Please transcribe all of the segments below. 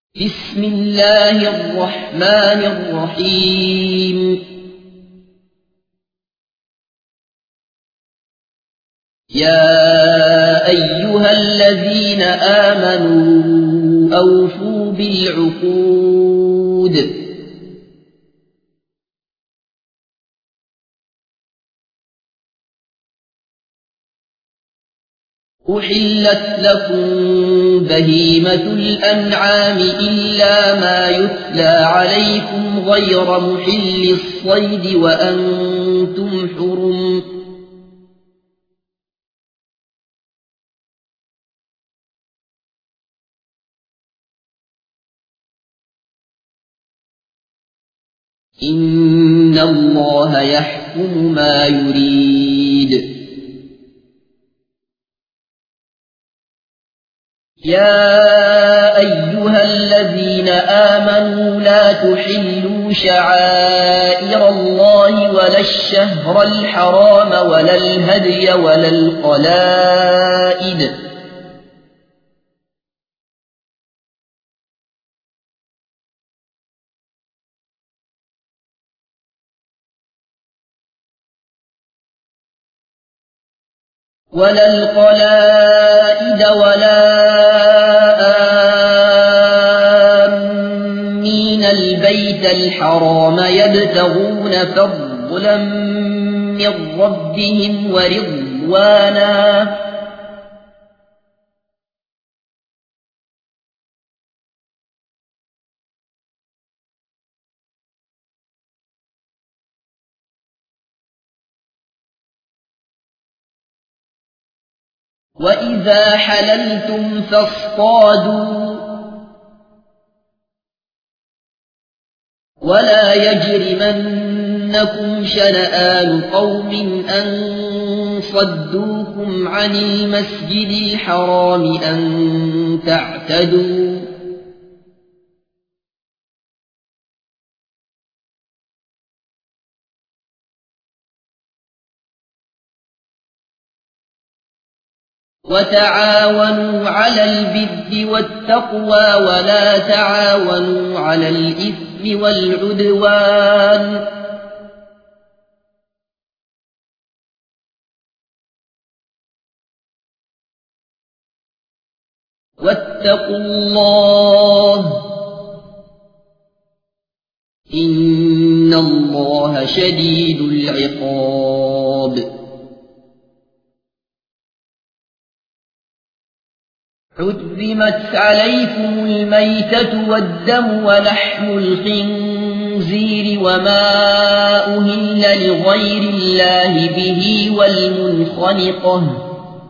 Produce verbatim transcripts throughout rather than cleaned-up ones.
بسم الله الرحمن الرحيم يا أيها الذين آمنوا أوفوا بالعقود أحلت لكم بهيمة الأنعام إلا ما يتلى عليكم غير محل الصيد وأنتم حرم إن الله يحكم ما يريد يا أيها الذين آمنوا لا تحلوا شعائر الله ولا الشهر الحرام ولا الهدي ولا القلائد ولا القلائد ولا آمين البيت الحرام يبتغون فضلا من ربهم ورضوانا وإذا حللتم فاصطادوا ولا يجرمنكم شنآن قوم أن صدوكم عن المسجد الحرام أن تعتدوا وتعاونوا على البر والتقوى ولا تعاونوا على الإثم والعدوان واتقوا الله إن الله شديد العقاب حرمت عليكم الميتة والدم ولحم الخنزير وما أهل لغير الله به والمنخنقة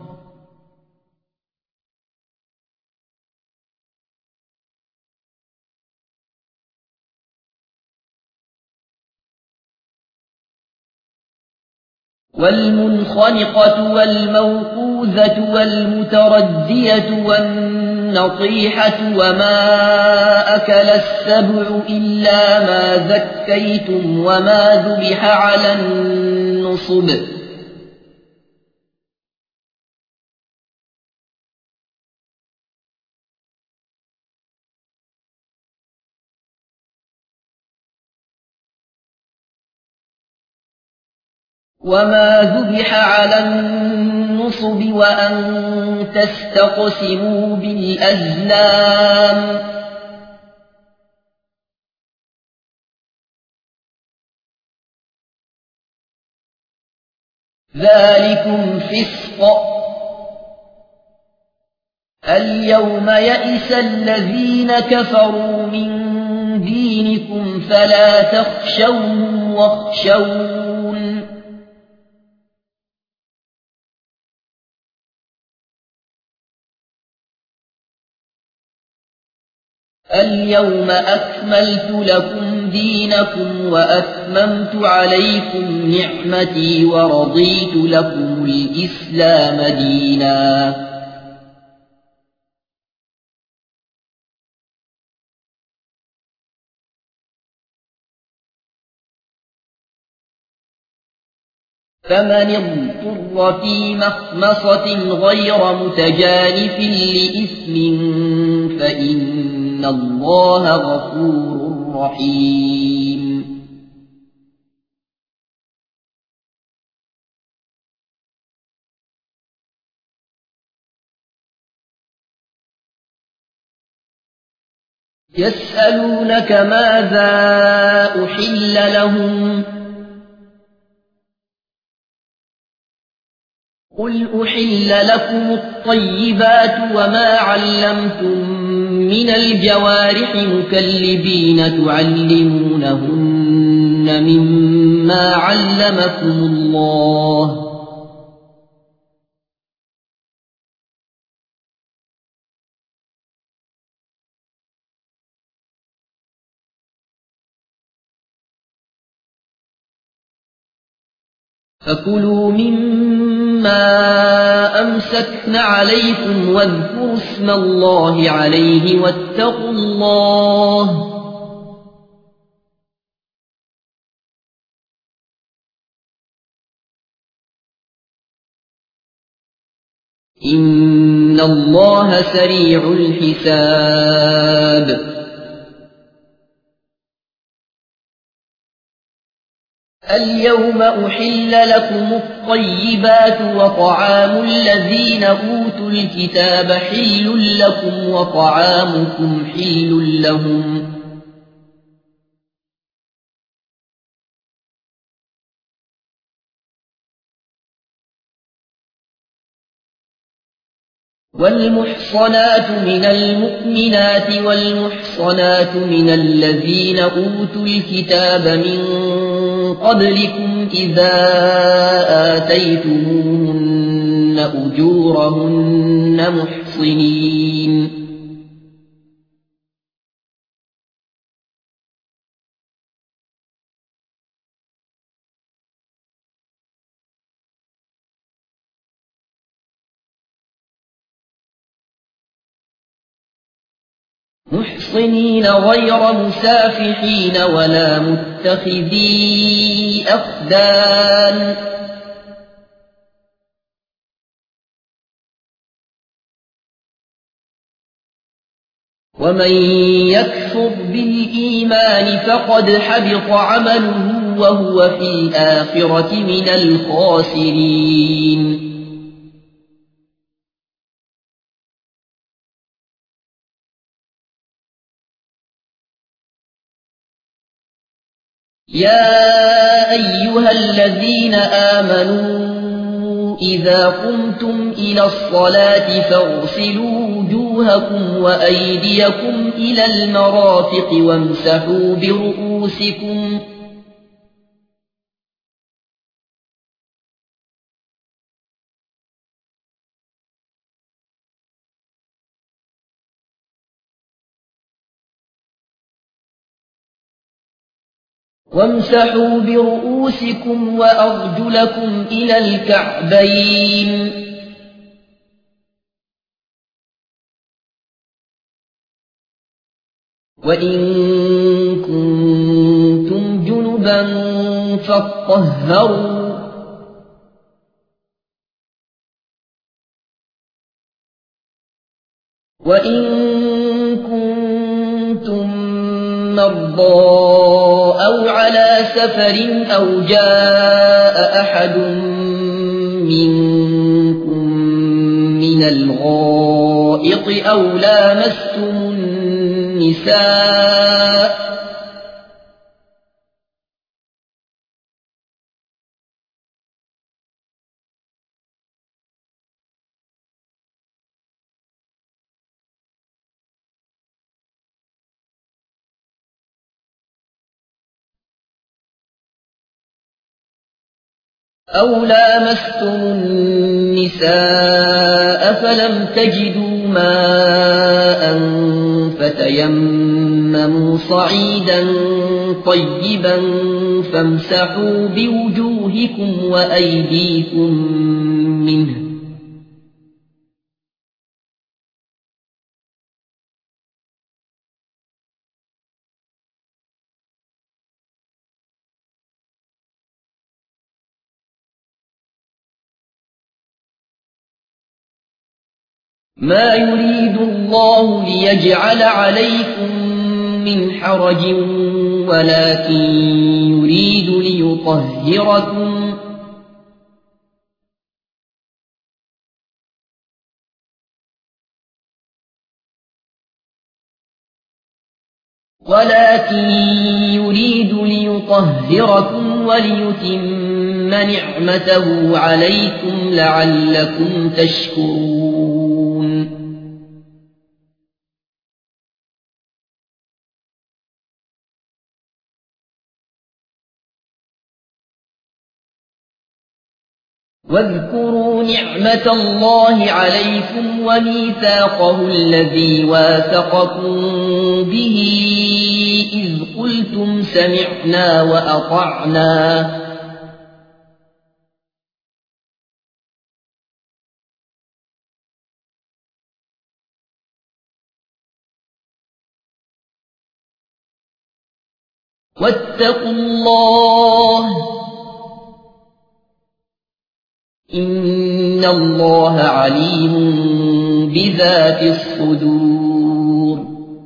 والمنخنقة والموقوذة والمتردية والنطيحة وما أكل السبع إلا ما ذكيتم وما ذبح على النصب وما ذبح على النصب وأن تستقسموا بالأزلام ذلكم فسق اليوم يئس الذين كفروا من دينكم فلا تخشوهم واخشون اليوم أكملت لكم دينكم وأتممت عليكم نعمتي ورضيت لكم الإسلام دينا فمن اضطر في مخمصة غير متجانف لإثم فإن إن الله غفور رحيم يسألونك ماذا أحل لهم قل أحل لكم الطيبات وما علمتم من الجوارح مكلبين تعلمونهن مما علمكم الله فكلوا مما أمسكن عليكم واذكروا اسم الله عليه واتقوا الله إن الله سريع الحساب اليوم أحل لكم الطيبات وطعام الذين أوتوا الكتاب حل لكم وطعامكم حل لهم والمحصنات من المؤمنات والمحصنات من الذين أوتوا الكتاب من قبلكم إذا آتيتموهن أجورهن محصنين محصنين غير مسافحين ولا متخذي أخدان ومن يكفر بالإيمان فقد حبط عمله وهو في الآخرة من الخاسرين يا أيها الذين آمنوا إذا قمتم إلى الصلاة فاغسلوا وجوهكم وأيديكم إلى المرافق وامسحوا برؤوسكم وامسحوا برؤوسكم وأرجلكم إلى الكعبين وإن كنتم جنبا فاطهروا وإن كنتم مرضى أو على سفر أو جاء أحد منكم من الغائط أو لامستم النساء أو لامستم النساء فلم تجدوا ماء فتيمموا صعيدا طيبا فامسحوا بوجوهكم وأيديكم منه ما يريد الله ليجعل عليكم من حرج ولكن يريد ليطهركم ولكن يريد ليطهركم وليتم نعمته عليكم لعلكم تشكرون واذكروا نعمة الله عليكم وميثاقه الذي واثقكم به إذ قلتم سمعنا وأطعنا واتقوا الله إن الله عليم بذات الصدور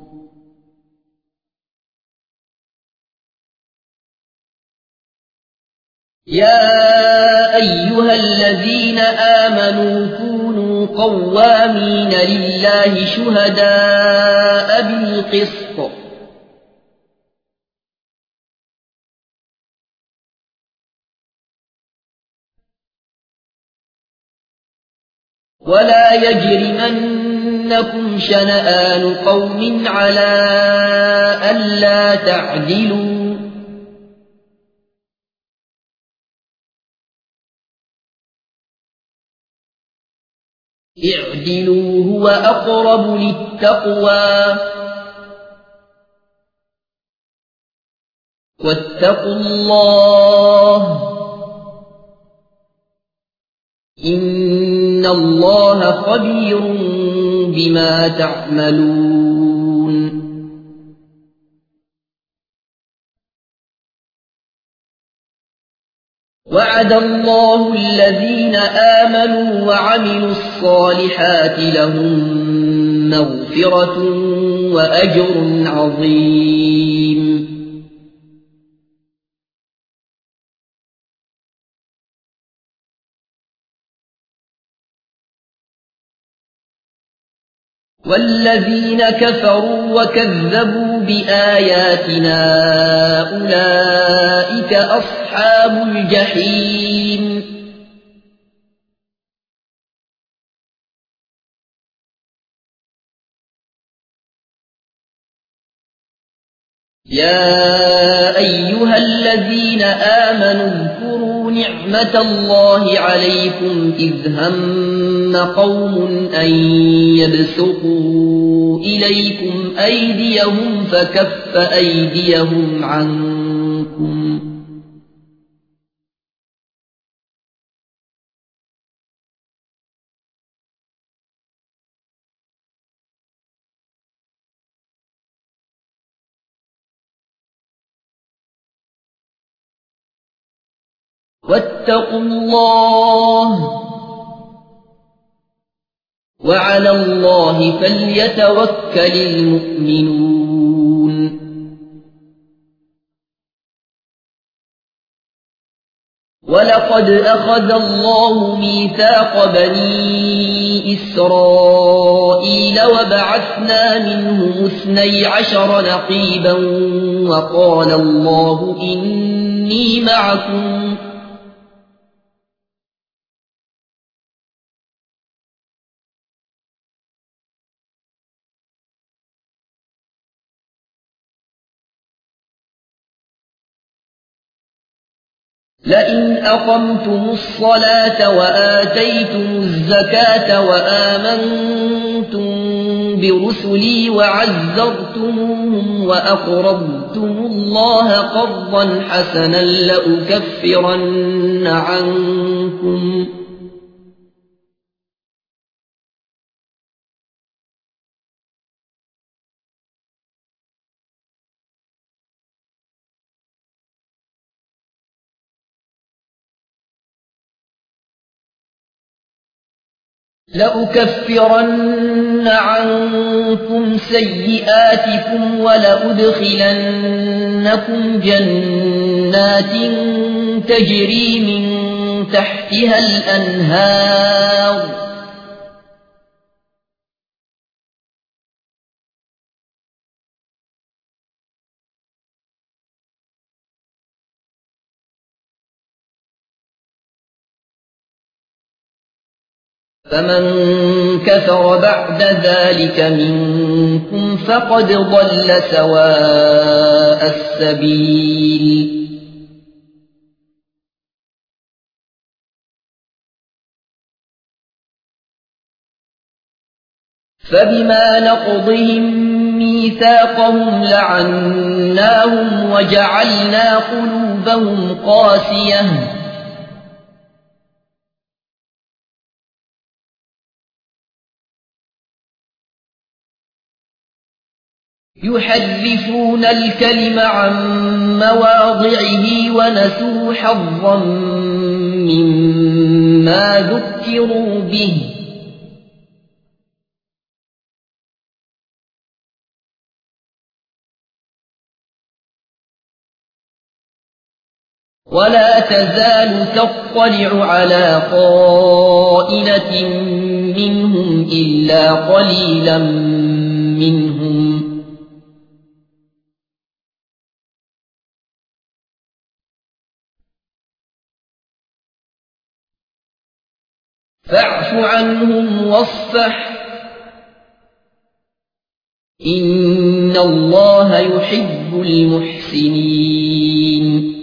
يا أيها الذين آمنوا كونوا قوامين لله شهداء بالقسط ولا يجرمنكم شنآن قوم على ألا تعدلوا اعدلوا هو أقرب للتقوى واتقوا الله إن الله خبير بما تعملون وعد الله الذين آمنوا وعملوا الصالحات لهم مغفرة وأجر عظيم والذين كفروا وكذبوا بآياتنا أولئك أصحاب الجحيم يا أيها الذين آمنوا اذكروا نعمة الله عليكم إذ هم قوم أن يبسطوا إليكم أيديهم فكف أيديهم عنكم واتقوا الله وعلى الله فليتوكل المؤمنون ولقد أخذ الله ميثاق بني إسرائيل وبعثنا منهم اثني عشر نقيبا وقال الله إني معكم لئن أقمتم الصلاة وآتيتم الزكاة وآمنتم برسلي وعزرتموهم وأقرضتم الله قرضا حسنا لأكفرن عنكم لأكفرن عنكم سيئاتكم ولأدخلنكم جنات تجري من تحتها الأنهار فمن كفر بعد ذلك منكم فقد ضل سواء السبيل فبما نقضهم ميثاقهم لعناهم وجعلنا قلوبهم قاسية يحرفون الكلم عن مواضعه ونسوا حظا مما ذكروا به ولا تزال تطلع على خائنة منهم إلا قليلا منهم فاعف عنهم واصفح إن الله يحب المحسنين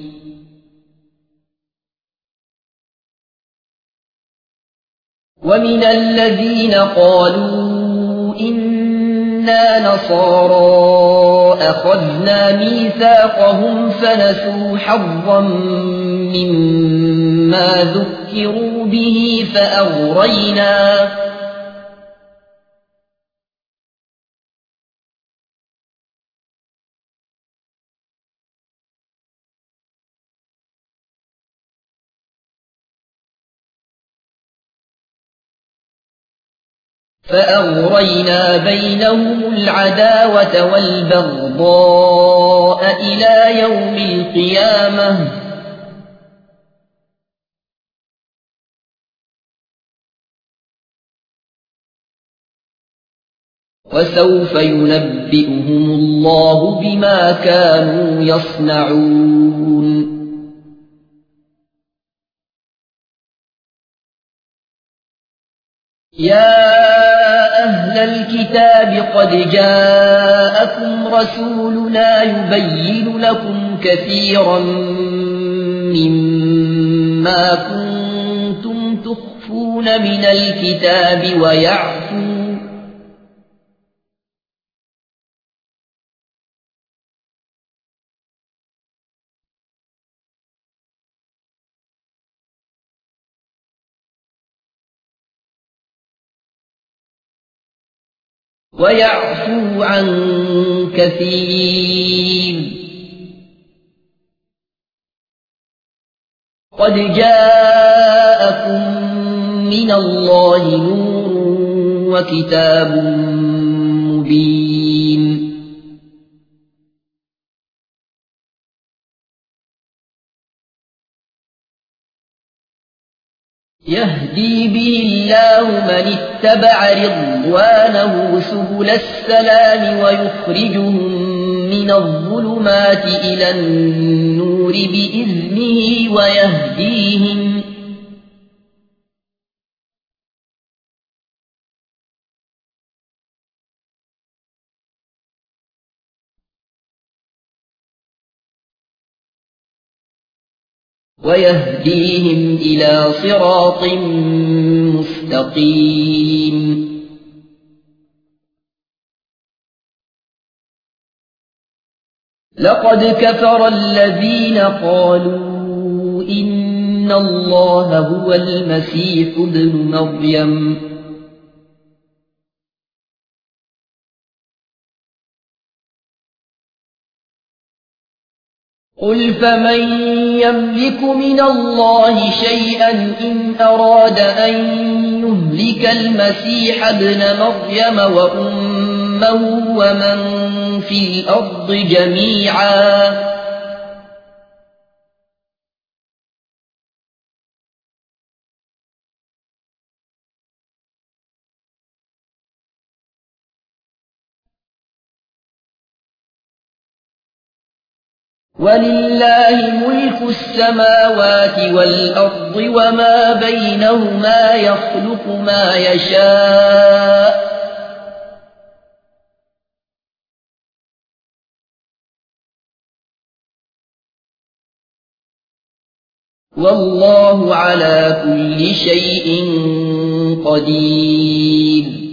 ومن الذين قالوا إنا نصارى أخذنا ميثاقهم فنسوا حظا مما ذكروا به فأغرينا فأغرينا بينهم العداوة والبغضاء إلى يوم القيامة وسوف ينبئهم الله بما كانوا يصنعون يا أهل الكتاب قد جاءكم رسولنا يبين لكم كثيرا مما كنتم تخفون من الكتاب ويعفو ويعفو عن كثير قد جاءكم من الله نور وكتاب مبين يهدي به الله من اتبع رضوانه سبل السلام ويخرجهم من الظلمات إلى النور بإذنه ويهديهم ويهديهم إلى صراط مستقيم لقد كفر الذين قالوا إن الله هو المسيح ابن مريم قل فمن يملك من الله شيئا إن أراد أن يهلك المسيح ابن مريم وأمه ومن في الأرض جميعا ولله ملك السماوات والأرض وما بينهما يخلق ما يشاء والله على كل شيء قدير.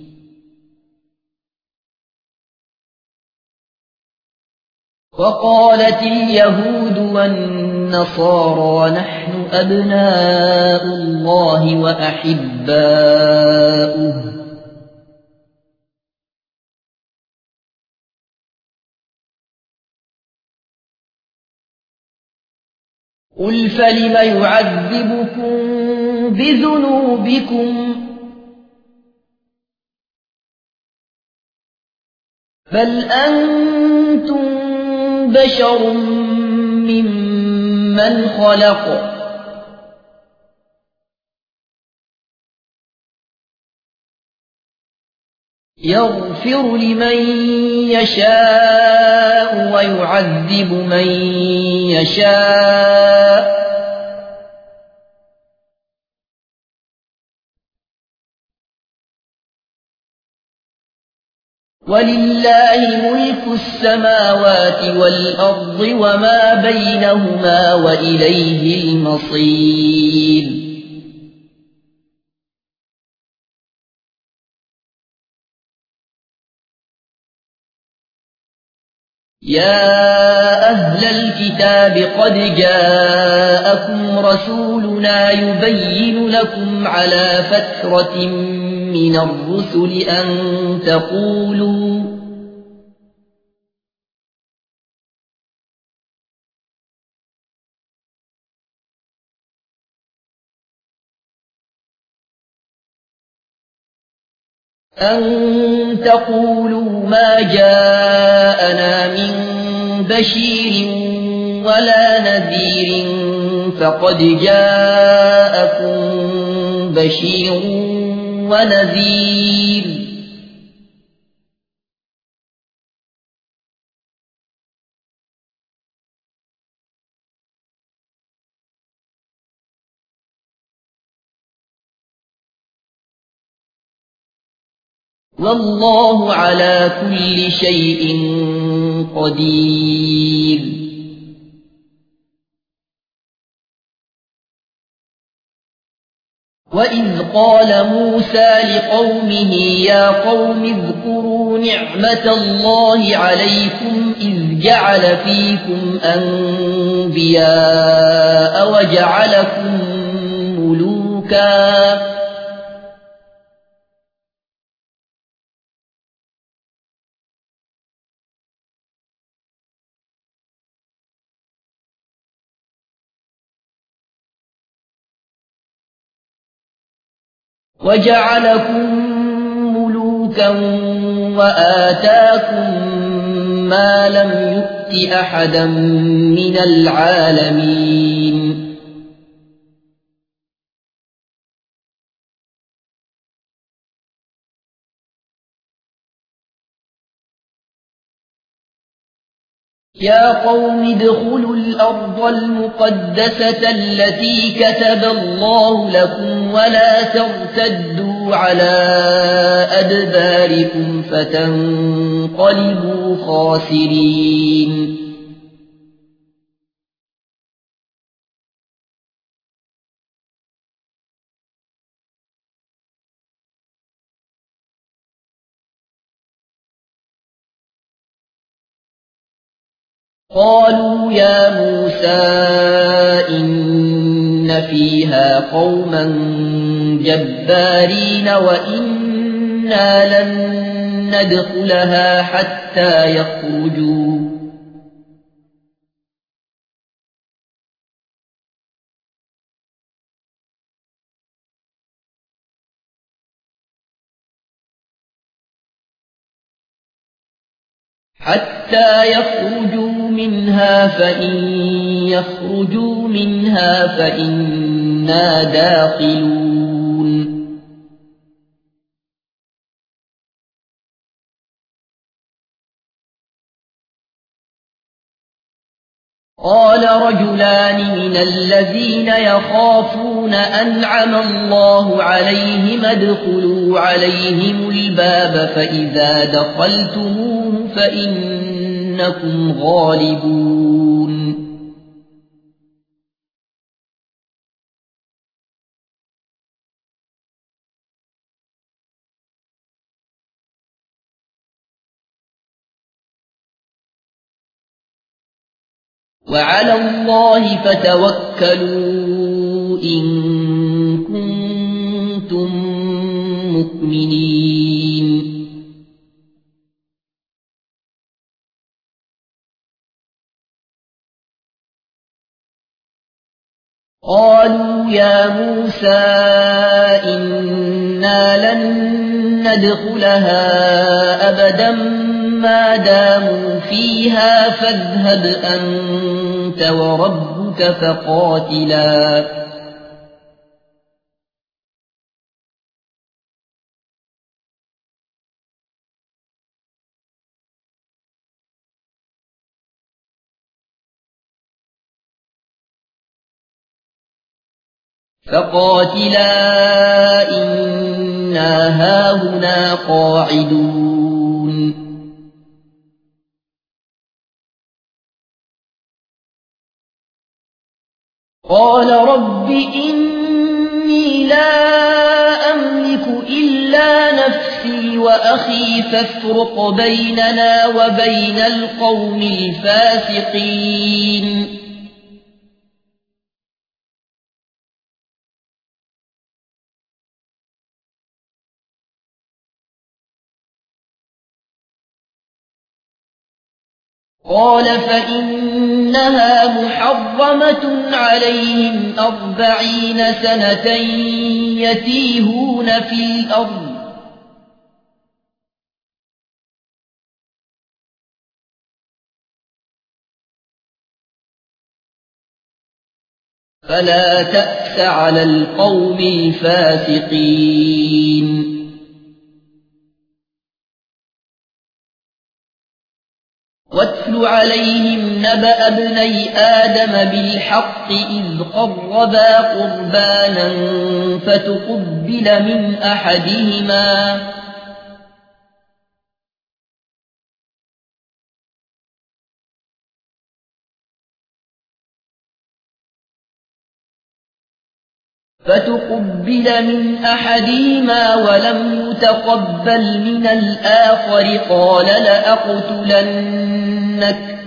وقالت اليهود والنصارى نحن أبناء الله وأحباؤه قل فلم يعذبكم بذنوبكم بل أنتم بشر ممن خلق يغفر لمن يشاء ويعذب من يشاء ولله ملك السماوات والأرض وما بينهما وإليه المصير. يا أهل الكتاب قد جاءكم رسولنا يبين لكم على فترة من الرسل أن تقولوا أن تقولوا ما جاءنا من بشير ولا نذير فقد جاءكم بشير ونذير والله على كل شيء قدير. وإذ قال موسى لقومه يا قوم اذكروا نعمة الله عليكم إذ جعل فيكم أنبياء وجعلكم ملوكا وجعلكم ملوكا وآتاكم ما لم يؤت أحدا من العالمين. يا قوم ادخلوا الأرض المقدسة التي كتب الله لكم ولا ترتدوا على أدباركم فتنقلبوا خاسرين. قالوا يا موسى إن فيها قوما جبارين وإنا لن ندخلها حتى يخرجوا حتى يخرجوا منها فإن يخرجوا منها فإنا داخلون قال رجلان من الذين يخافون أنعم الله عليهم ادخلوا عليهم الباب فإذا دخلتموه فإنكم غالبون وعلى الله فتوكلوا إن كنتم مؤمنين قالوا يا موسى إنا لن ندخلها أبدا ما داموا فيها فاذهب أنت وربك فقاتلا فقاتلا إنا هاهنا قاعدون قال رب إني لا أملك إلا نفسي وأخي فافرق بيننا وبين القوم الفاسقين قال فإنها محرمة عليهم أربعين سنة يتيهون في الأرض فلا تأس على القوم الفاسقين واتل عليهم نبأ ابني آدم بالحق إذ قربا قربانا فتقبل من أحدهما فتقبل من أحدهما ولم يتقبل من الآخر قال لأقتلنك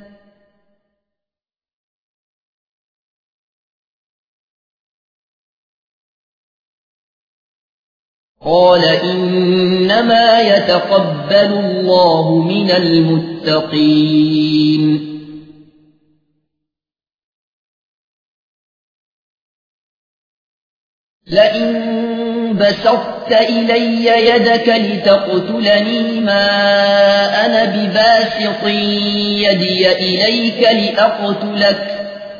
قال إنما يتقبل الله من المتقين لئن بسطت إلي يدك لتقتلني ما أنا بباسط يدي إليك لأقتلك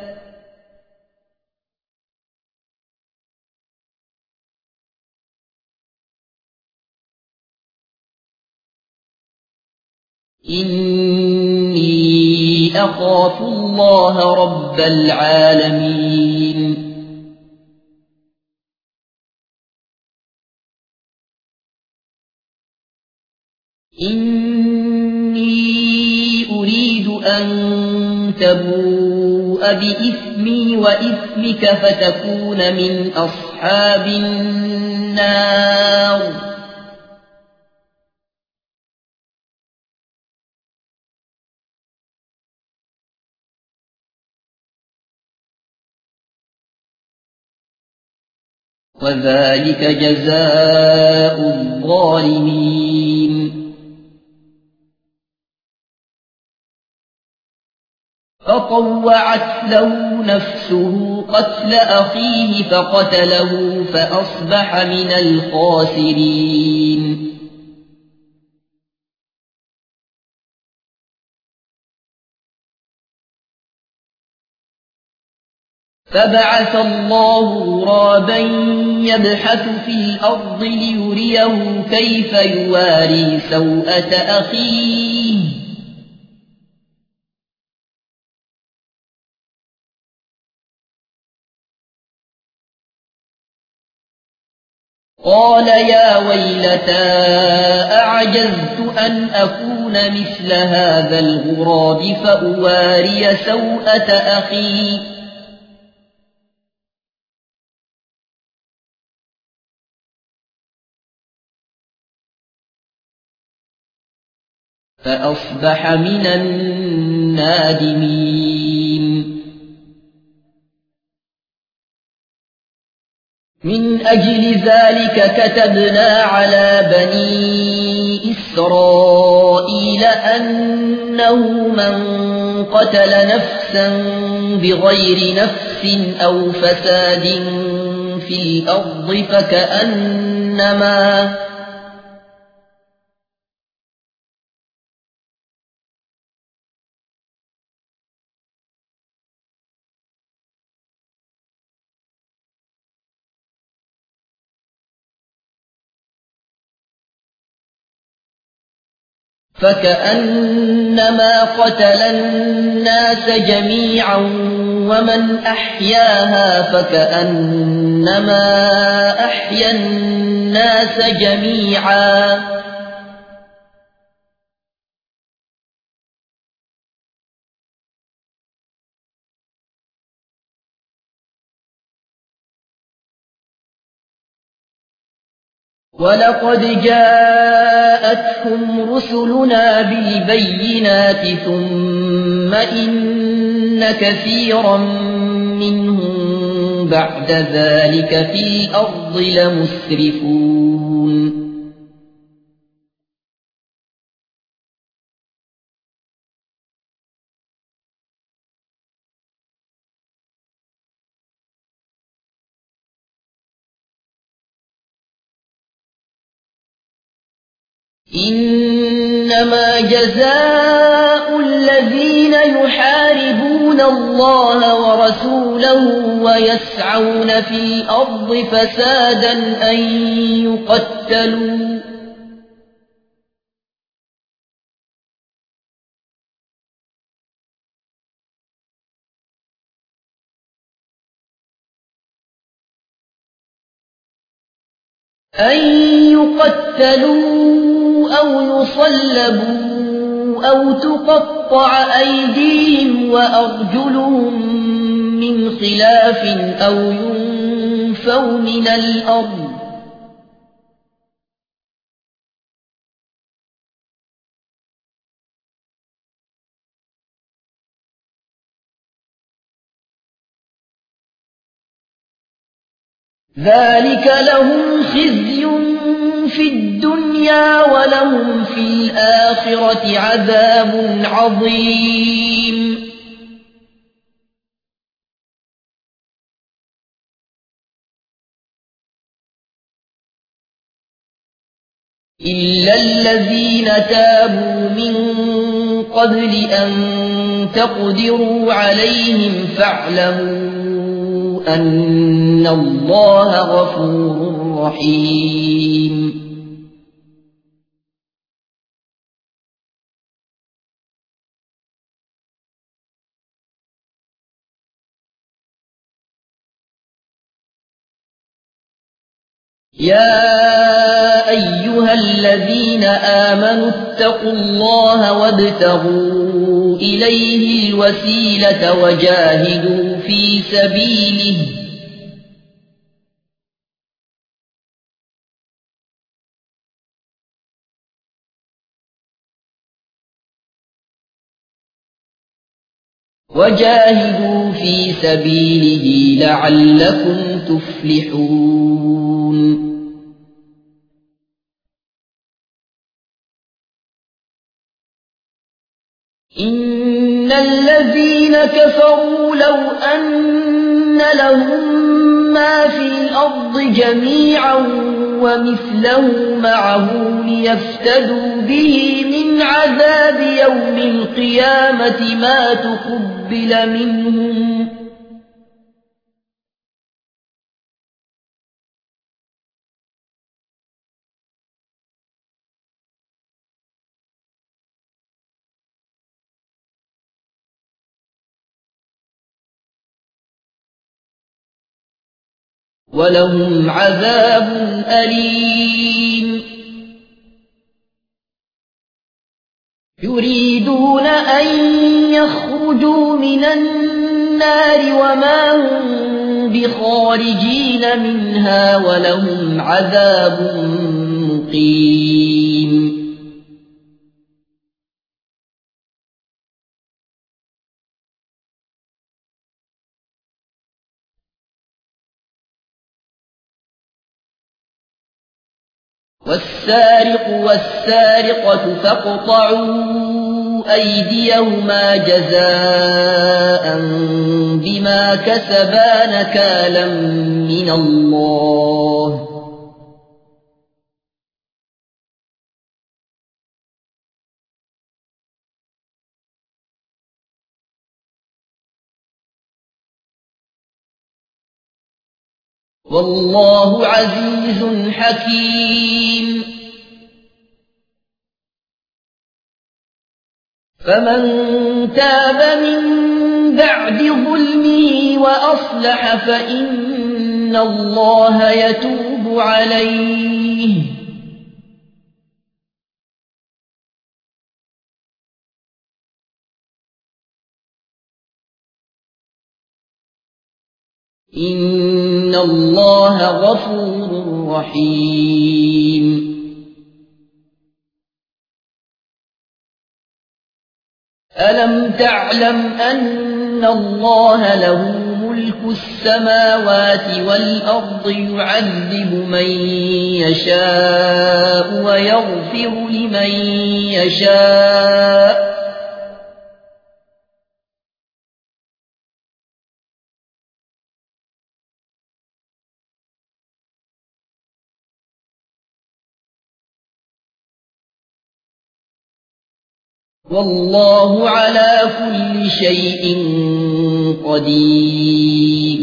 إني أخاف الله رب العالمين إني أريد أن تبوء بإثمي وإثمك فتكون من أصحاب النار وذلك جزاء الظالمين فطوعت له نفسه قتل أخيه فقتله فأصبح من الخاسرين فبعث الله غرابا يبحث في الأرض ليريه كيف يواري سوءة أخيه قال يا ويلتى أعجزت أن أكون مثل هذا الغراب فأواري سوءة أخي فأصبح من النادمين. من أجل ذلك كتبنا على بني إسرائيل أنه من قتل نفسا بغير نفس أو فساد في الأرض فكأنما فكأنما قتل الناس جميعا ومن أحياها فكأنما أحيا الناس جميعا ولقد جاءتهم رسلنا بالبينات ثم إن كثيرا منهم بعد ذلك في الأرض لمسرفون. إنما جزاء الذين يحاربون الله ورسوله ويسعون في الأرض فسادا أن يقتلوا أن يقتلوا أو يصلبوا أو تقطع أيديهم وأرجلهم من خلاف أو ينفوا من الأرض ذلك لهم خزي في الدنيا ولهم في الآخرة عذاب عظيم. إلا الذين تابوا من قبل أن تقدروا عليهم فاعلموا أن الله غفور رحيم. يا أيها الذين آمنوا اتقوا الله وابتغوا إليه الوسيلة وجاهدوا في سبيله وجاهدوا في سبيله لعلكم تفلحون. إن الذين كفروا لو أن لهم ما في الأرض جميعا ومثله معه ليفتدوا به من عذاب يوم القيامة ما تقبل منهم ولهم عذاب أليم يريدون أن يخرجوا من النار وما هم بخارجين منها ولهم عذاب مقيم والسارق والسارقة فاقطعوا أيديهما جزاء بما كسبا نكالا من الله والله عزيز حكيم فمن تاب من بعد ظلمه وأصلح فإن الله يتوب عليه إن الله غفور رحيم ألم تعلم أن الله له ملك السماوات والأرض يعذب من يشاء ويغفر لمن يشاء والله على كل شيء قدير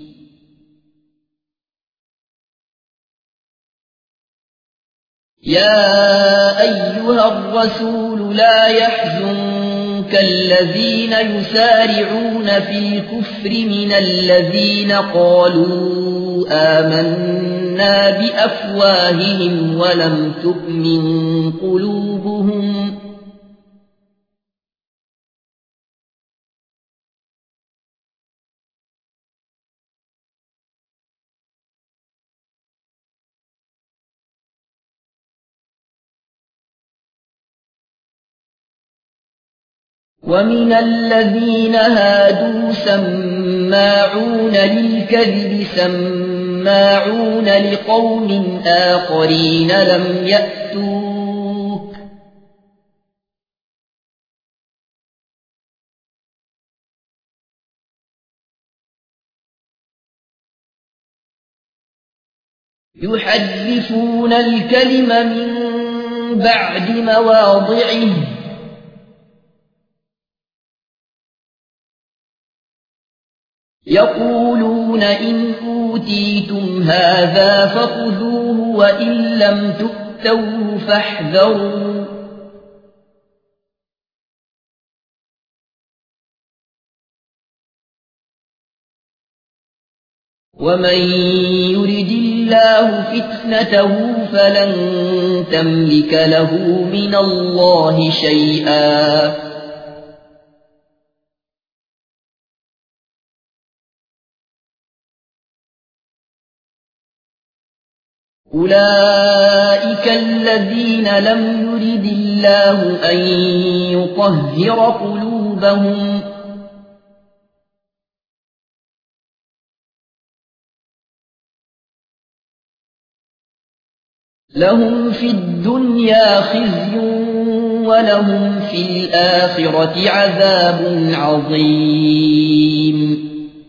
يا أيها الرسول لا يحزنك الذين يسارعون في الكفر من الذين قالوا آمنا بأفواههم ولم تؤمن قلوبهم ومن الذين هادوا سماعون للكذب سماعون لقوم آخرين لم يأتوك يحرفون الكلم من بعد مواضعه يقولون إن أوتيتم هذا فخذوه وإن لم تؤتوه فاحذروا ومن يرد الله فتنته فلن تملك له من الله شيئا أولئك الذين لم يرد الله أن يطهر قلوبهم لهم في الدنيا خزي ولهم في الآخرة عذاب عظيم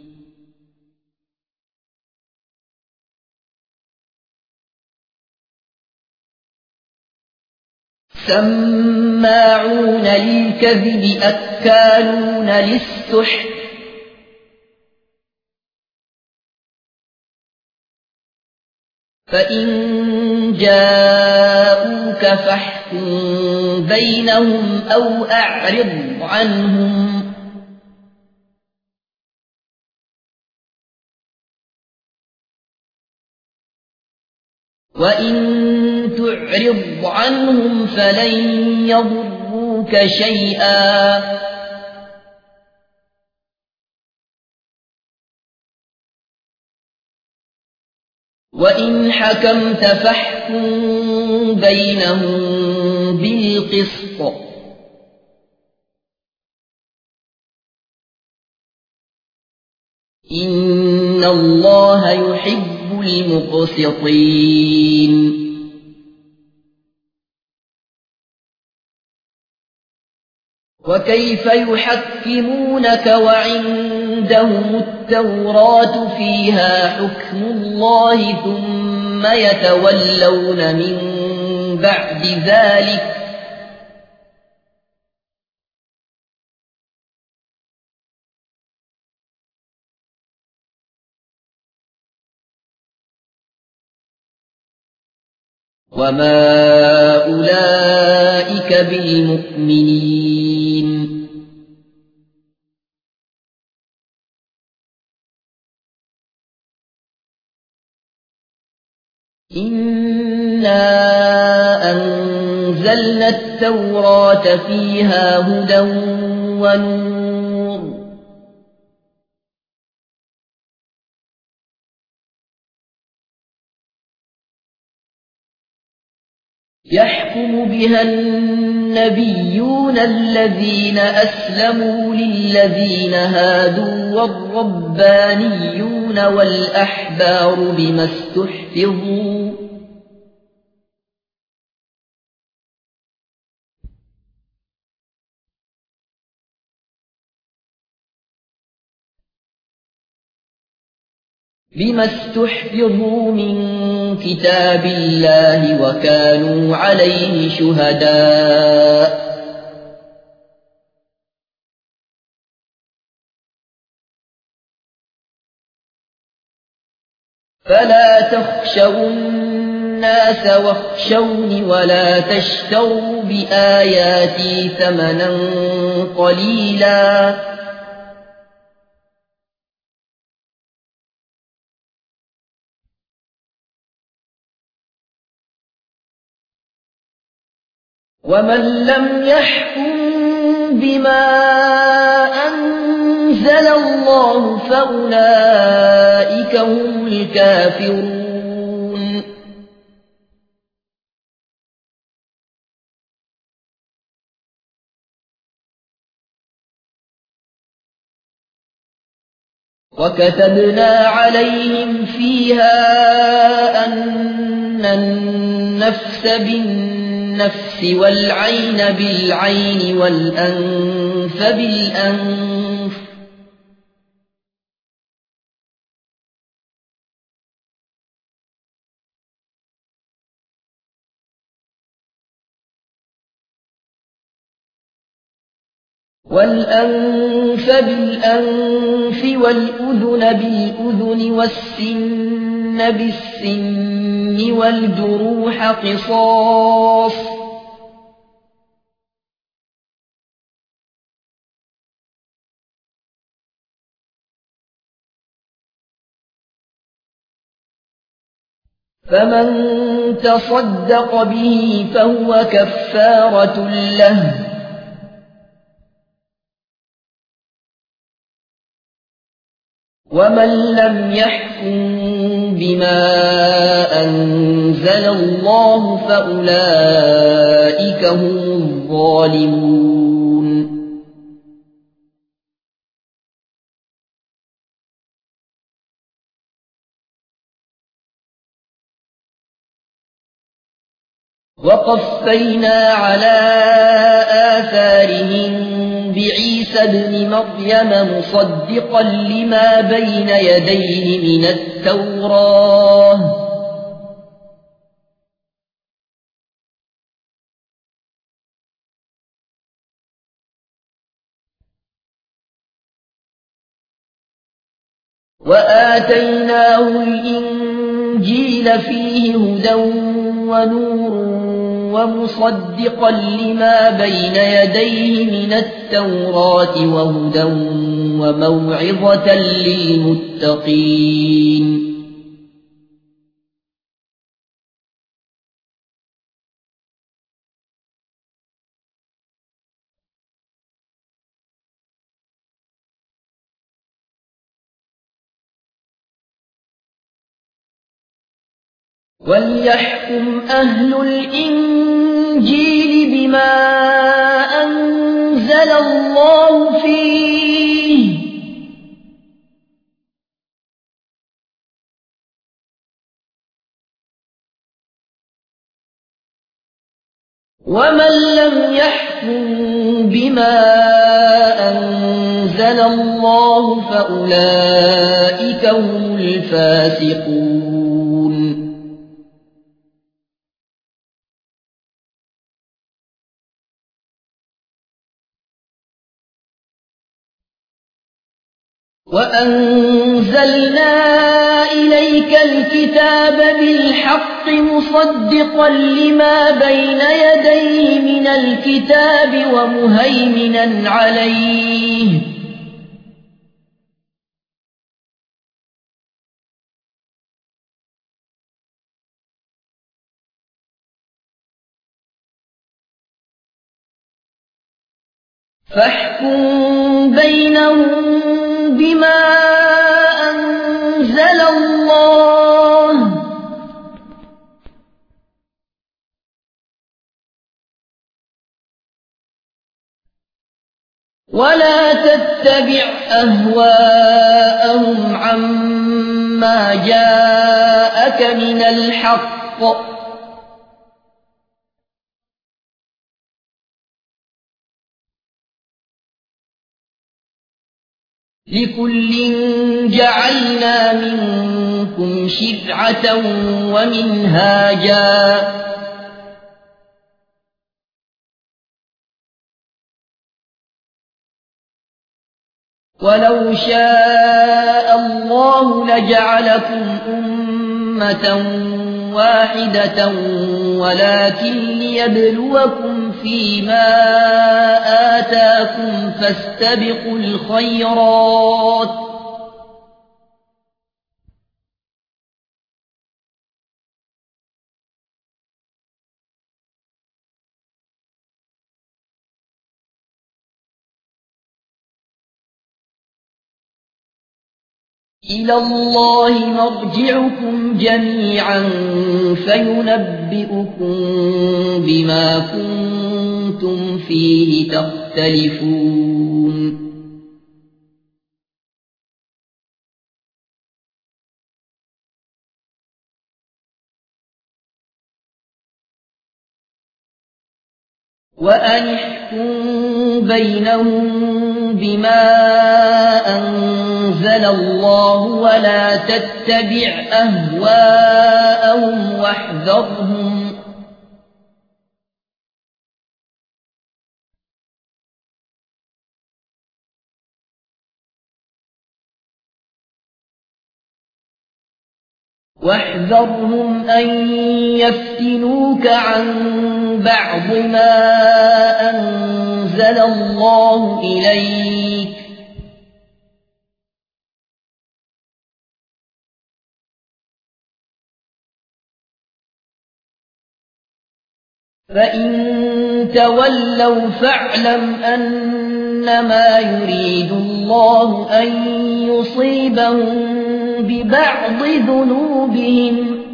سماعون للكذب أكالون للسحت فإن جاءوك فاحكم بينهم أو أعرض عنهم وإن تعرض عنهم فلن يضروك شيئا وإن حكمت فاحكم بينهم بالقسط إن الله يحب المقسطين وكيف يحكمونك وعندهم التوراة فيها حكم الله ثم يتولون من بعد ذلك وما أولئك بالمؤمنين إنا أنزلنا التوراة فيها هدى ونور يحكم بها النبيون الذين أسلموا للذين هادوا والربانيون والأحبار بما استحفظوا بما استحفظوا من كتاب الله وكانوا عليه شهداء فلا تخشوا الناس واخشوني ولا تشتروا بآياتي ثمنا قليلا ومن لم يحكم بما أنزل الله فأولئك هم الكافرون وكتبنا عليهم فيها أن النفس بالنفس النفس والعين بالعين والأنف بالأنف والأنف بالأنف والأذن بالأذن والسن بالسن والجروح قصاص فمن تصدق به فهو كفارة له ومن لم يحكم بما أنزل الله فأولئك هم الظالمون وقفينا على آثارهم بعيسى ابن مريم مصدقا لما بين يديه من التوراة وآتيناه الإنجيل فيه هدى ونور ومصدقا لما بين يديه من التوراة وهدى وموعظة للمتقين وليحكم أهل الإنجيل بما أنزل الله فيه ومن لم يحكم بما أنزل الله فأولئك هم الفاسقون وأنزلنا إليك الكتاب بالحق مصدقا لما بين يديه من الكتاب ومهيمنا عليه فاحكم بينهم بما أنزل الله ولا تتبع أهواءهم عما جاءك من الحق لكل جعلنا منكم شرعة ومنهاجا ولو شاء الله لجعلكم أمة واحدة ولكن ليبلوكم فيما آتاكم فاستبقوا الخيرات إلى الله مرجعكم جميعا فينبئكم بما كنتم فيه تختلفون وأن احكم بينهم بما أنزل الله ولا تتبع أهواءهم واحذرهم واحذرهم أن يفتنوك عن بعض ما أنزل الله إليك فإن تولوا فاعلم أنما يريد الله أن يصيبهم ببعض ذنوبهم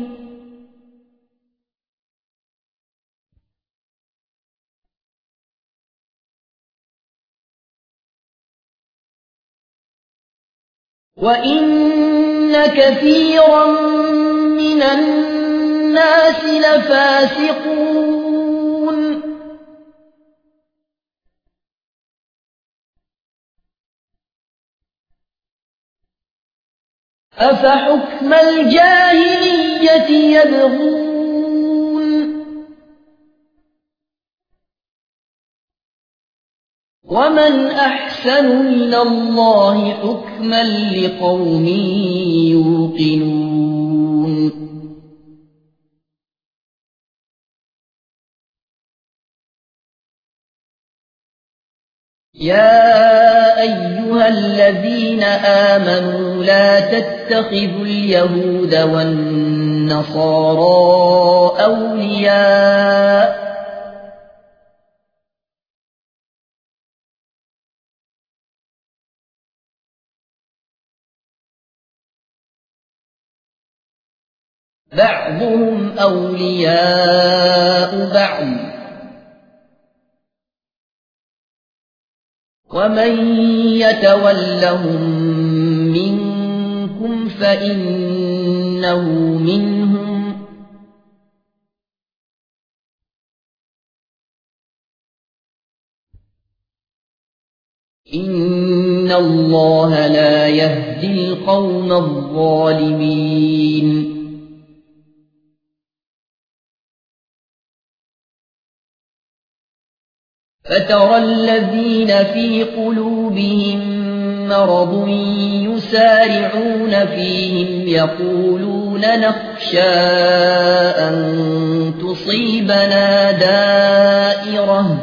وإن كثيرا من الناس لفاسقون أفحكم الجاهلية يبغون ومن أحسن من الله حكما لقوم يوقنون يا أيها الذين آمنوا لا تتخذوا اليهود والنصارى أولياء بعضهم أولياء بعض ومن يتولهم منكم فإنه منهم إن الله لا يهدي القوم الظالمين فترى الذين في قلوبهم مرض يسارعون فيهم يقولون نخشى أن تصيبنا دائرة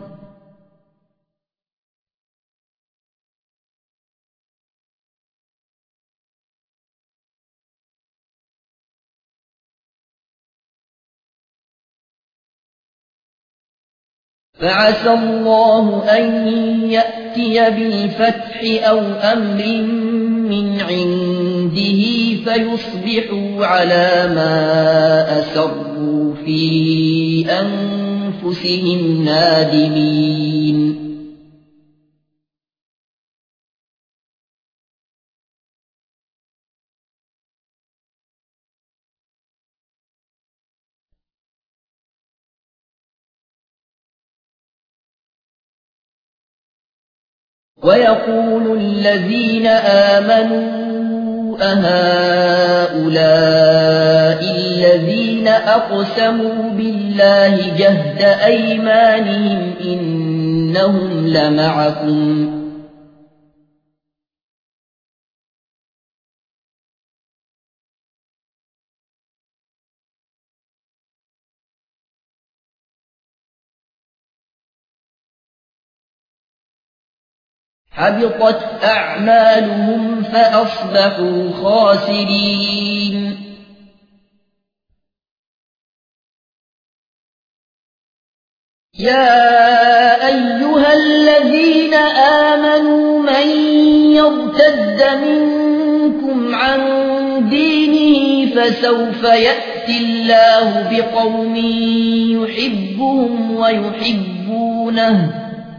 فعسى الله أن يأتي بالفتح أو أمر من عنده فيصبحوا على ما أسروا في أنفسهم نادمين ويقول الذين آمنوا أهؤلاء الذين أقسموا بالله جهد أيمانهم إنهم لمعكم حبطت أعمالهم فأصبحوا خاسرين يا أيها الذين آمنوا من يرتد منكم عن دينه فسوف يأتي الله بقوم يحبهم ويحبونه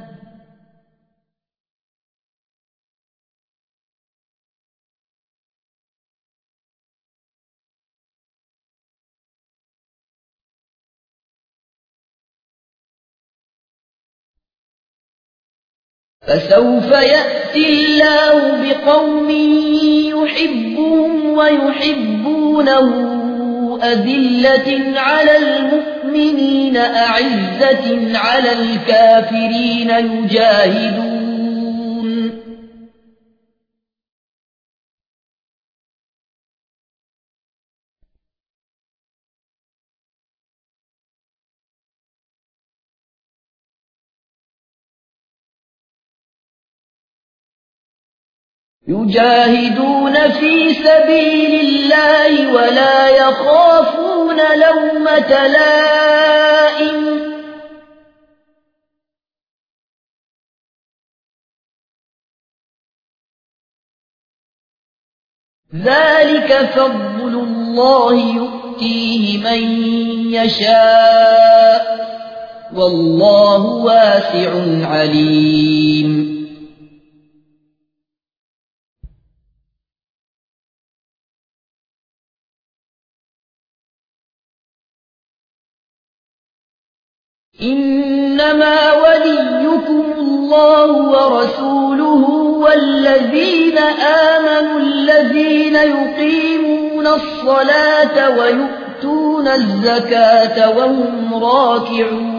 فسوف يأتي الله بقوم يحبهم ويحبونه أذلة على المؤمنين أعزة على الكافرين يجاهدون يجاهدون في سبيل الله ولا يخافون لومة لائم ذلك فضل الله يؤتيه من يشاء والله واسع عليم إنما وليكم الله ورسوله والذين آمنوا الذين يقيمون الصلاة ويؤتون الزكاة وهم راكعون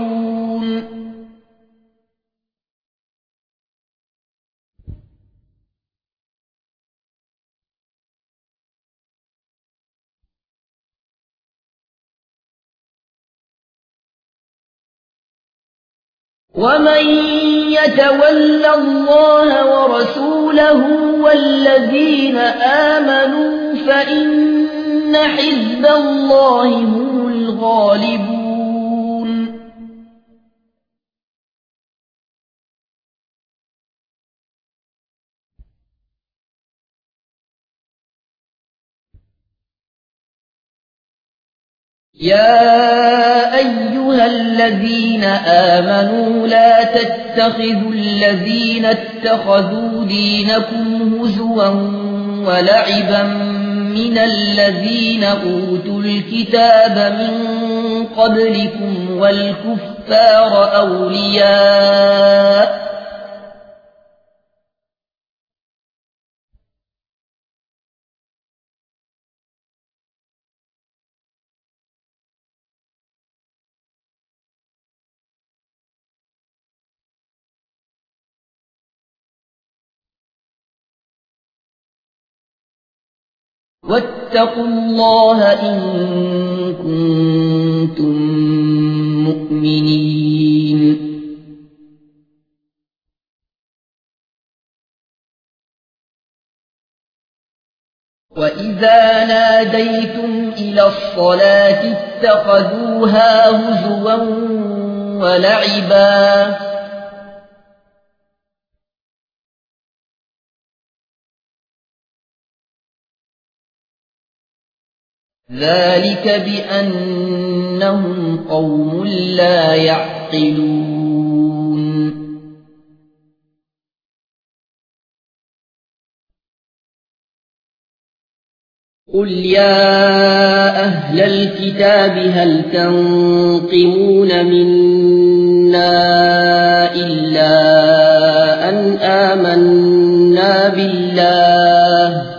ومن يتول الله ورسوله والذين آمنوا فإن حزب الله هم الغالبون يا أيها الذين آمنوا لا تتخذوا الذين اتخذوا دينكم هزوا ولعبا من الذين أوتوا الكتاب من قبلكم والكفار أولياء واتقوا الله إن كنتم مؤمنين وإذا ناديتم إلى الصلاة اتخذوها هزوا ولعبا ذلك بأنهم قوم لا يعقلون قل يا أهل الكتاب هل تنقمون منا إلا أن آمنا بالله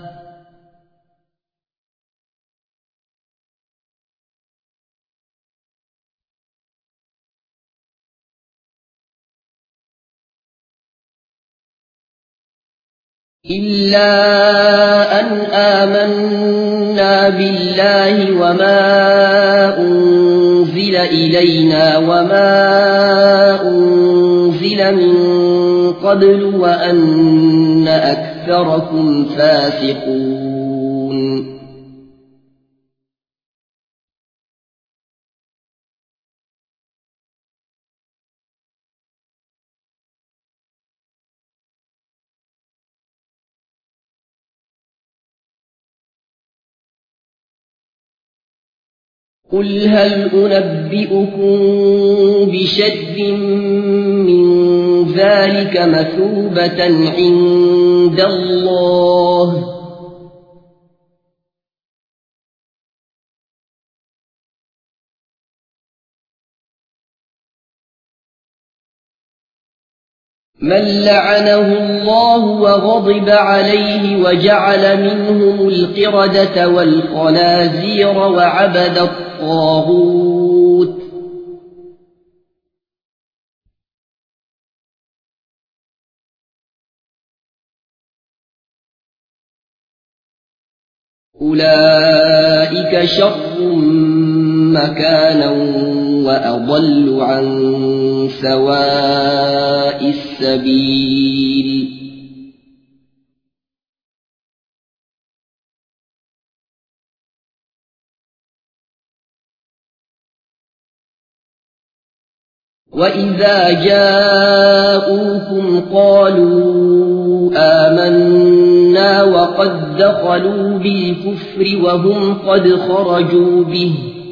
إلا أن آمنا بالله وما أنزل إلينا وما أنزل من قبل وأن أكثركم فاسقون قل هل أنبئكم بشر من ذلك مثوبة عند الله من لعنه الله وغضب عليه وجعل منهم القردة والخنازير وعبد الطاغوت أولئك شر مكانا وأضل عن سواء السبيل وإذا جاءوكم قالوا آمنا وقد دخلوا بالكفر وهم قد خرجوا به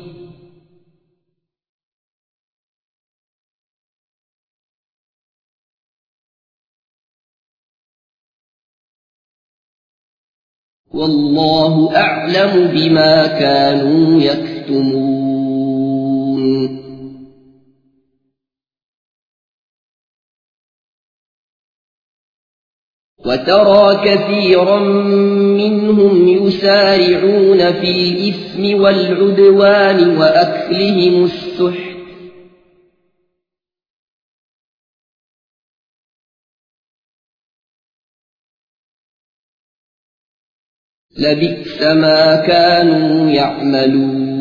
والله أعلم بما كانوا يكتمون وترى كثيرا منهم يسارعون في الإثم والعدوان وأكلهم السحت لبئس ما كانوا يعملون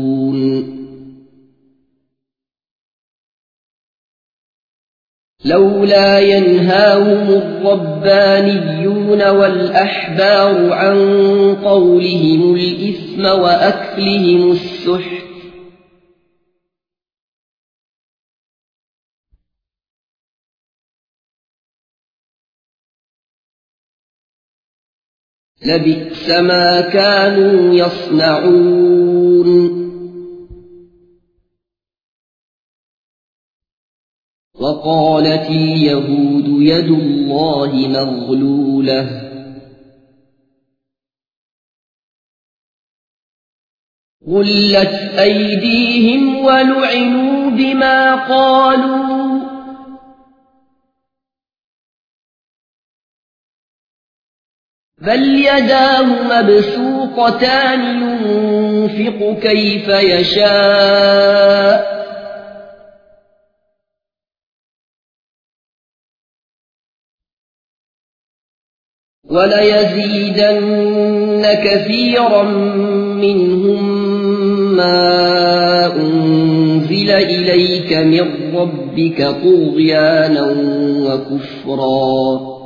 لولا ينهاهم الربانيون والأحبار عن قولهم الإثم وأكلهم السحت لبئس ما كانوا يصنعون وقالت اليهود يد الله مغلولة غلت أيديهم ولعنوا بما قالوا بل يداه مبسوطتان ينفق كيف يشاء وليزيدن كثيرا منهم ما أنزل إليك من ربك طغيانا وكفرا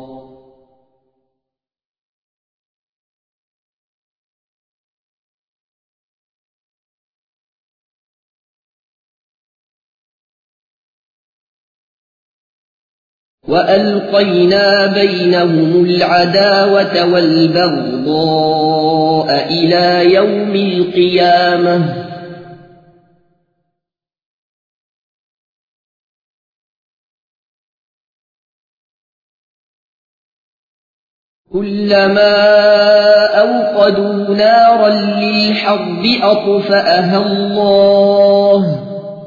وألقينا بينهم العداوة والبغضاء إلى يوم القيامة كلما أوقدوا نارا للحرب أطفأها الله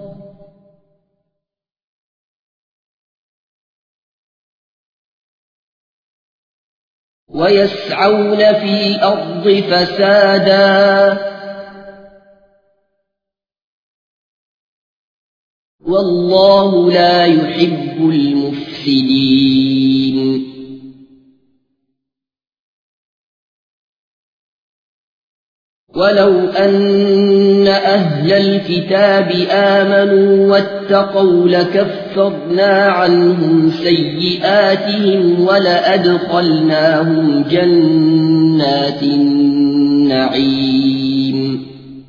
ويسعون في الأرض فسادا والله لا يحب المفسدين ولو أن أهل الكتاب آمنوا واتقوا لكفرنا عنهم سيئاتهم ولأدخلناهم جنات النعيم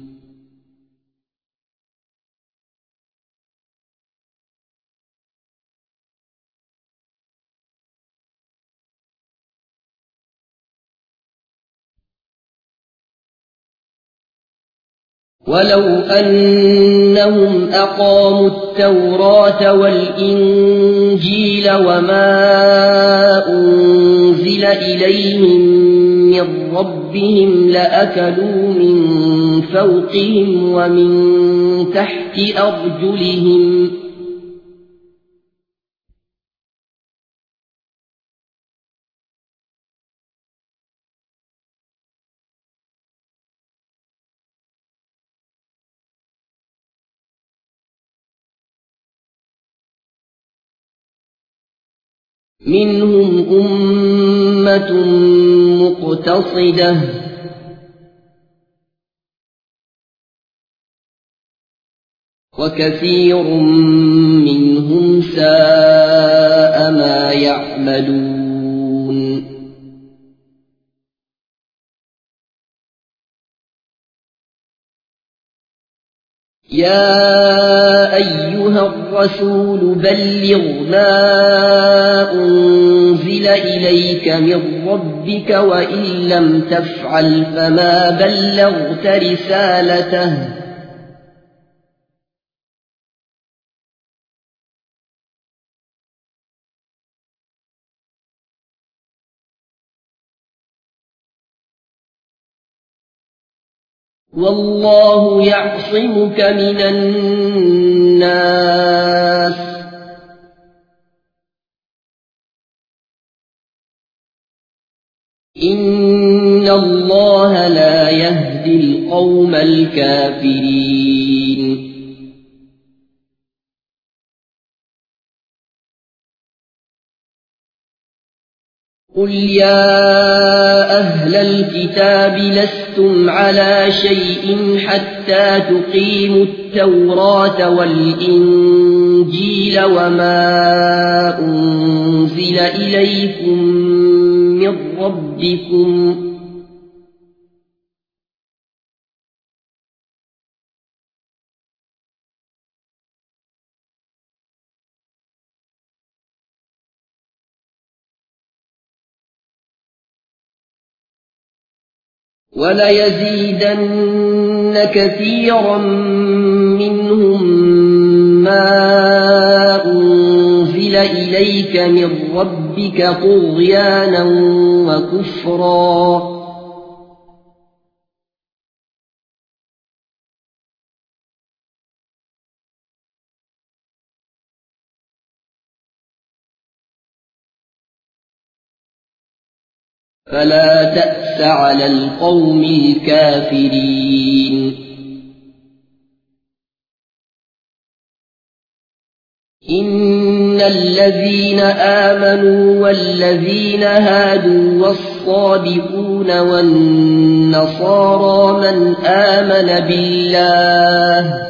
ولو أنهم أقاموا التوراة والإنجيل وما أنزل إليهم من ربهم لأكلوا من فوقهم ومن تحت أرجلهم منهم أمة مقتصدة وكثير منهم ساء ما يعملون يا أيها الرسول بلغ ما أنزل إليك من ربك وإن لم تفعل فما بلغت رسالته والله يعصمك من الناس إن الله لا يهدي القوم الكافرين قل يا أهل الكتاب لستم على شيء حتى تقيموا التوراة والإنجيل وما أنزل إليكم من ربكم وليزيدن كثيرا منهم ما أنزل إليك من ربك طغيانا وكفرا فلا تأس على القوم الكافرين إن الذين آمنوا والذين هادوا والصابئون والنصارى من آمن بالله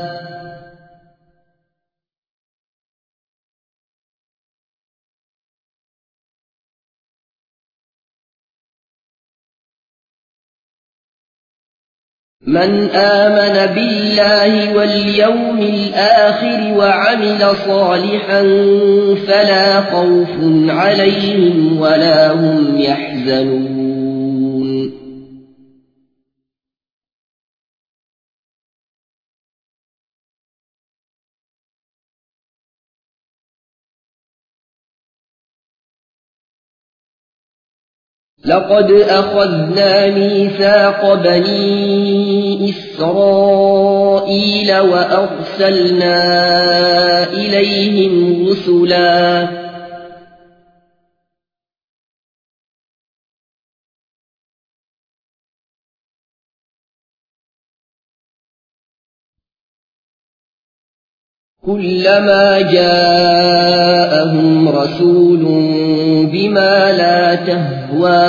من آمن بالله واليوم الآخر وعمل صالحا فلا خوف عليهم ولا هم يحزنون لقد أخذنا ميثاق بني إسرائيل وأرسلنا إليهم رسلا كلما جاءهم رسول بما لا تهوى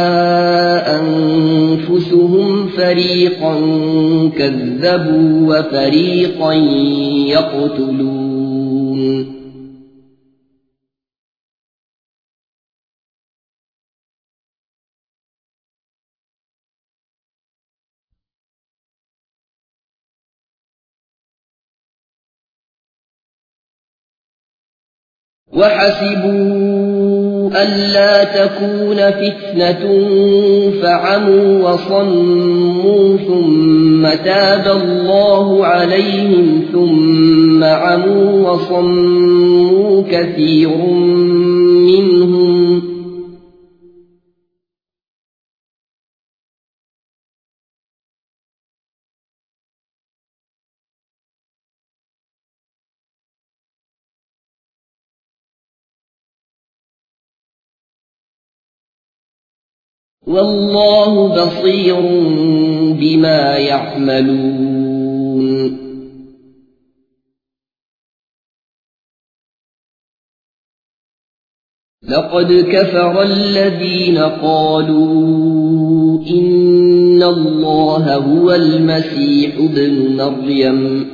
أنفسهم فريقا كذبوا وفريقا يقتلون وحسبوا ألا تكون فتنة فعموا وصموا ثم تاب الله عليهم ثم عموا وصموا كثير منهم والله بصير بما يعملون لقد كفر الذين قالوا إن الله هو المسيح ابن مريم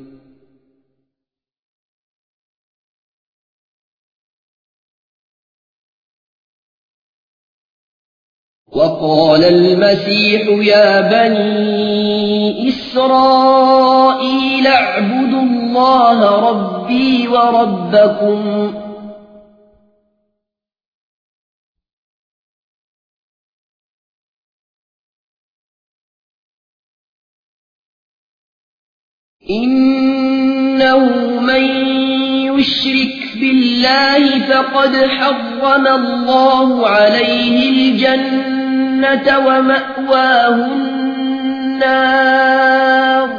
وقال المسيح يا بني إسرائيل اعبدوا الله ربي وربكم إنه من يشرك بالله فقد حرم الله عليه الجنة ومأواه النار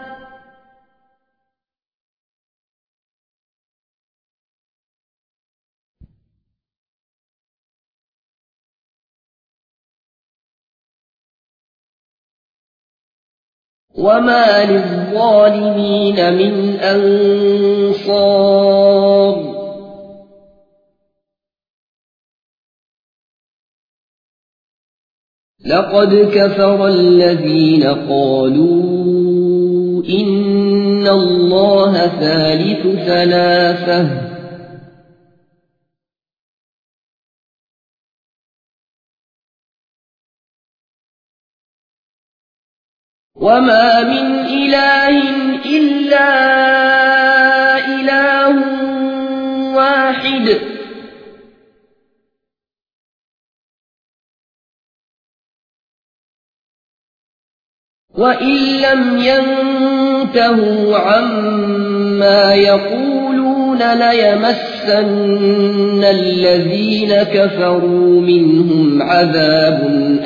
وما للظالمين من أنصار لقد كفر الذين قالوا إن الله ثالث ثلاثة وما من إله إلا إله واحد وإن لم ينتهوا عما يقولون يقولون ليمسن الذين كفروا منهم عذاب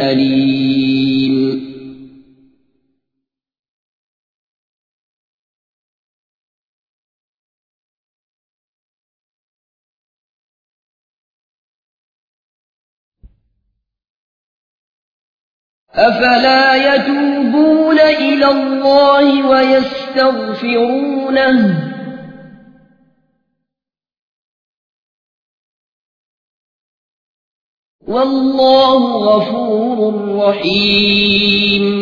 أليم أفلا يتوبون إلى الله ويستغفرونه والله غفور رحيم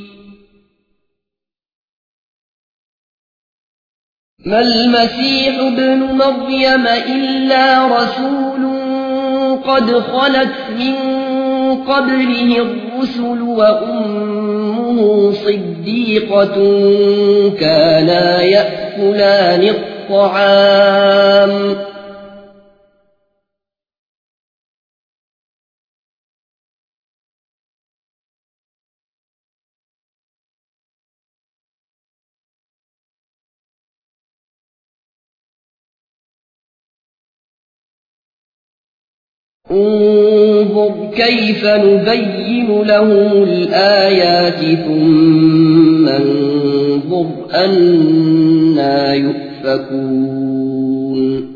ما المسيح ابن مريم إلا رسول قد خلت من قبله الرسل وأمه صديقة كانا يأكلان الطعام انظر كيف نبين لهم الآيات ثم انظر أنى يؤفكون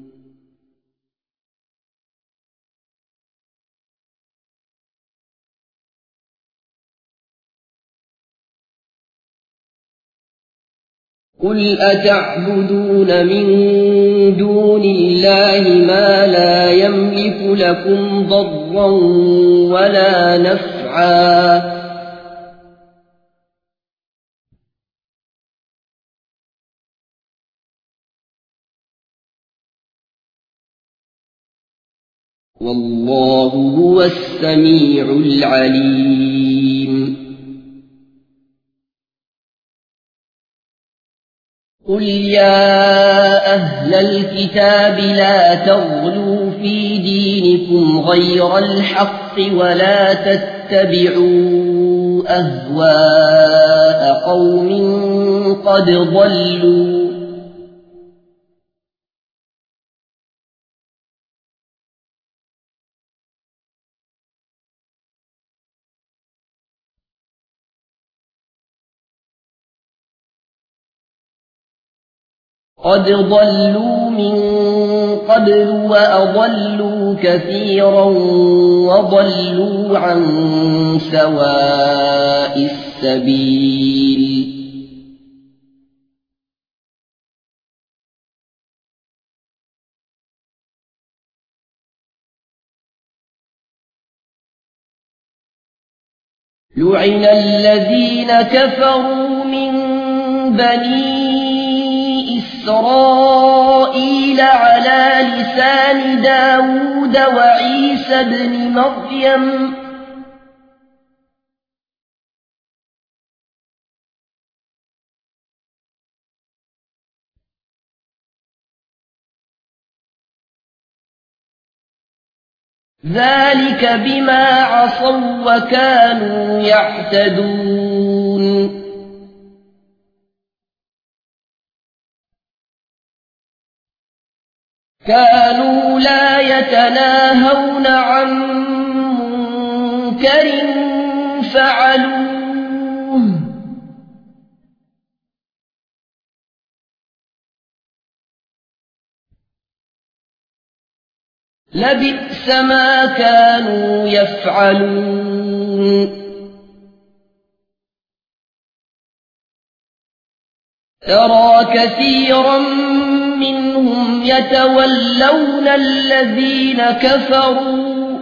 قل أتعبدون من دون الله ما لا يملك لكم ضرا ولا نفعا والله هو السميع العليم قل يا أهل الكتاب لا تغلوا في دينكم غير الحق ولا تتبعوا أهواء قوم قد ضلوا قد ضلوا من قبل وأضلوا كثيرا وضلوا عن سواء السبيل لعن الذين كفروا من بني إسرائيل على لسان داود وعيسى بن مريم ذلك بما عصوا وكانوا يعتدون كانوا لا يتناهون عن منكر فعلوه لبئس ما كانوا يفعلون ترى كثيرا منهم يتولون الذين كفروا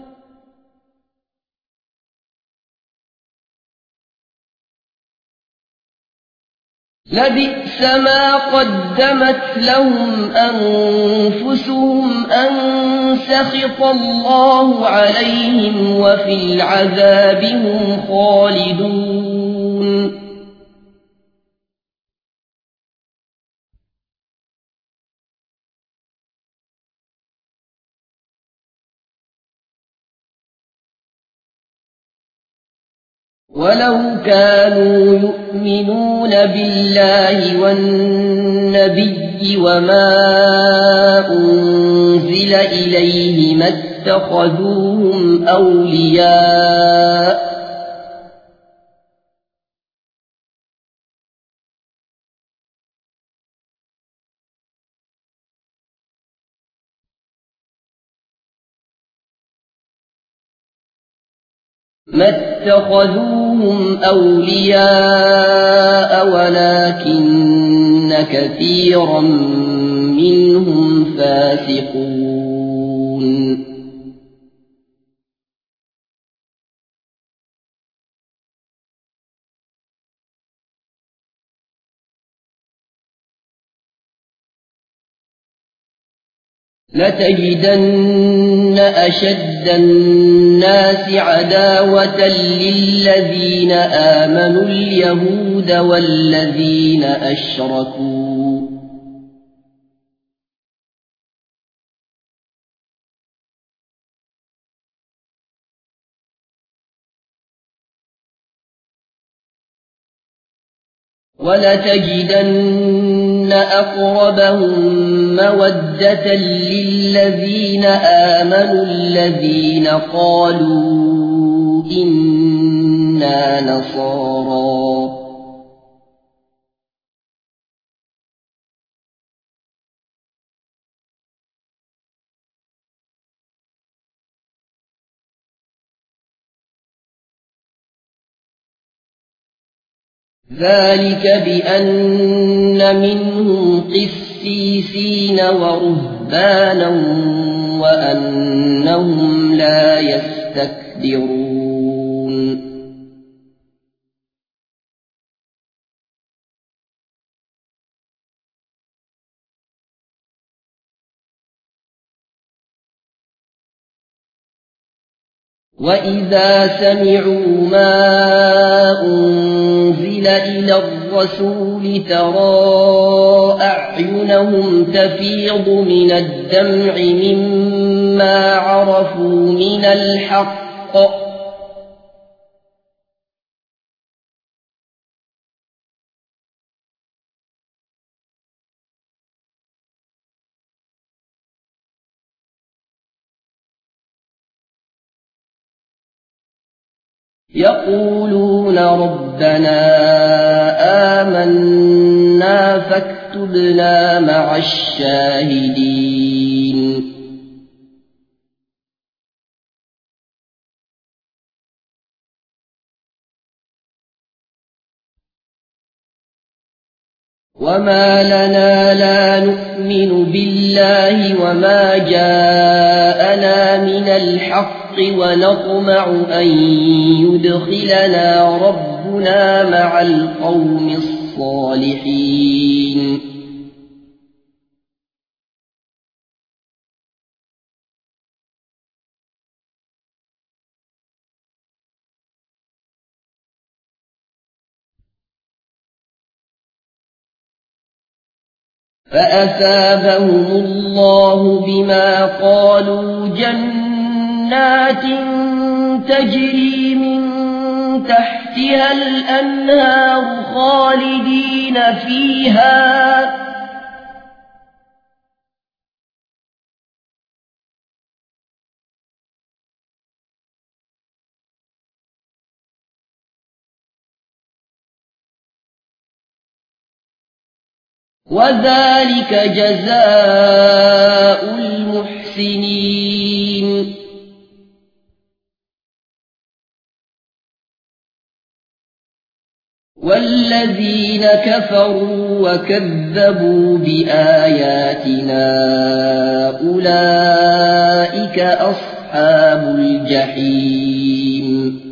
لبئس ما قدمت لهم أنفسهم أن سخط الله عليهم وفي العذاب هم خالدون ولو كانوا يؤمنون بالله والنبي النبي وما أنزل إليه ما اتخذوهم أولياء ما اتخذوهم أولياء ولكن كثيرا منهم فاسقون لتجدن أشد الناس عداوة للذين آمنوا اليهود والذين أشركوا ولتجدن أقربهم مودة للذين آمنوا الذين قالوا إنا نصارى ذلك بأن منهم قسيسين ورهبانا وأنهم لا يستكبرون وإذا سمعوا ما أنزل إلى الرسول ترى أعينهم تفيض من الدمع مما عرفوا من الحق يقولون ربنا آمنا فاكتبنا مع الشاهدين وما لنا لا نؤمن بالله وما جاءنا من الحق ونطمع أن يدخلنا ربنا مع القوم الصالحين فأثابهم الله بما قالوا جنات تجري من تحتها الأنهار خالدين فيها وذلك جزاء المحسنين والذين كفروا وكذبوا بآياتنا أولئك أصحاب الجحيم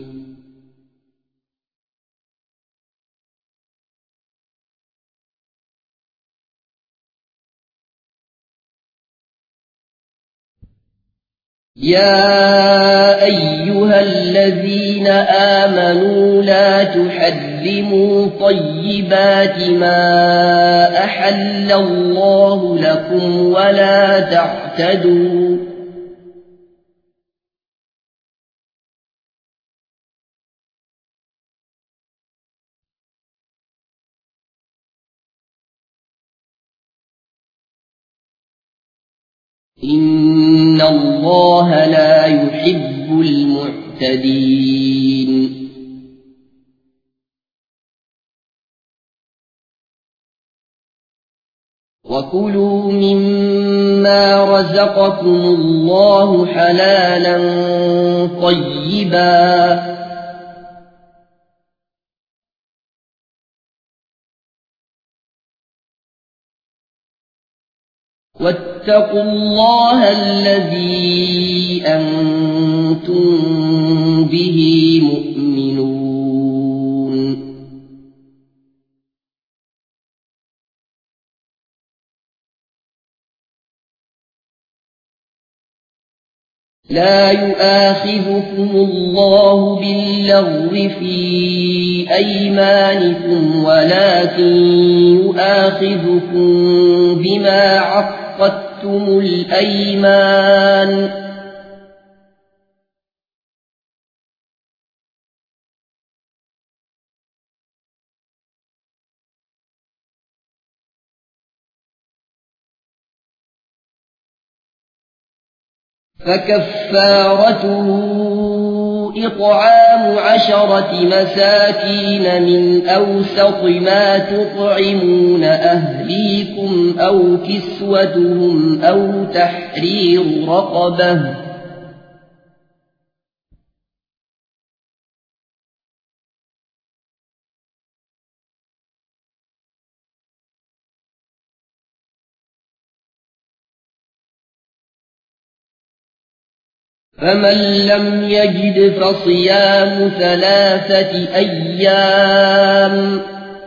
يا أيها الذين آمنوا لا تحرموا طيبات ما أحل الله لكم ولا تعتدوا إن الله لا يحب المعتدين وكلوا مما رزقكم الله حلالا طيبا واتقوا الله الذي أنتم به مؤمنون لا يؤاخذكم الله باللغو في أيمانكم ولكن يؤاخذكم بما عقدتم الأيمان فكفارته إطعام عشرة مساكين من أوسط ما تطعمون أهليكم أو كسوتهم أو تحرير رقبة فمن لم يجد فصيام ثلاثة أيام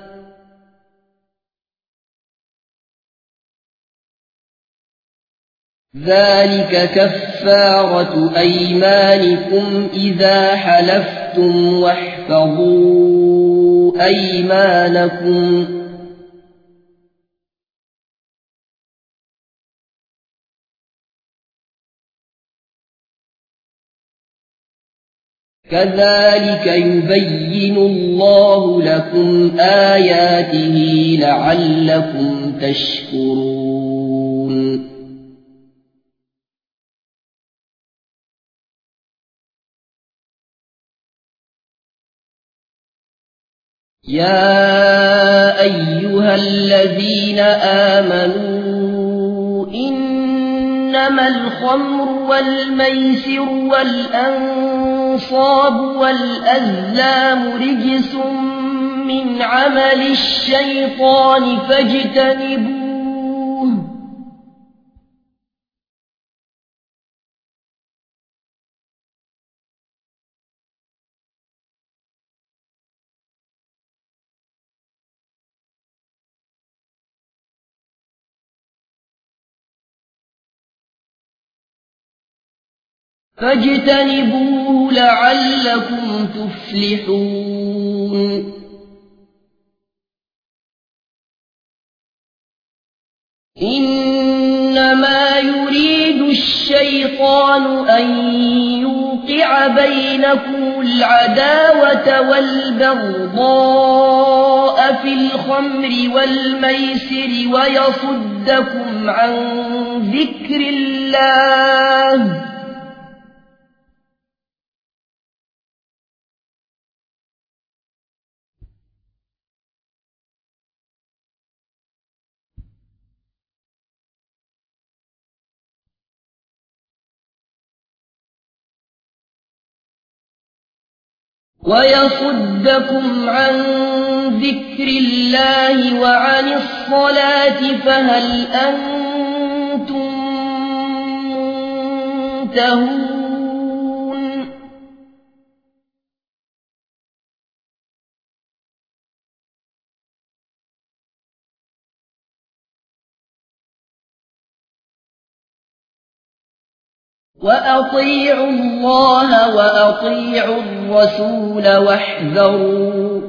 ذلك كفارة أيمانكم إذا حلفتم واحفظوا أيمانكم كذلك يبين الله لكم آياته لعلكم تشكرون يا أيها الذين آمنوا إنما الخمر والميسر والأنصاب والأزلام رجس من عمل الشيطان فاجتنبوه فاجتنبوه لعلكم تفلحون إنما يريد الشيطان أن يوقع بينكم العداوة والبغضاء في الخمر والميسر ويصدكم عن ذكر الله ويصدكم عن ذكر الله وعن الصلاة فهل أنتم منتهون وأطيعوا الله وأطيعوا الرسول واحذروا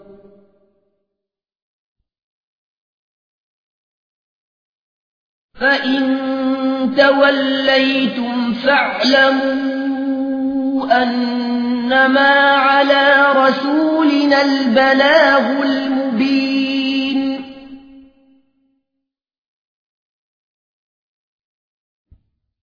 فإن توليتم فاعلموا أنما على رسولنا البلاغ المبين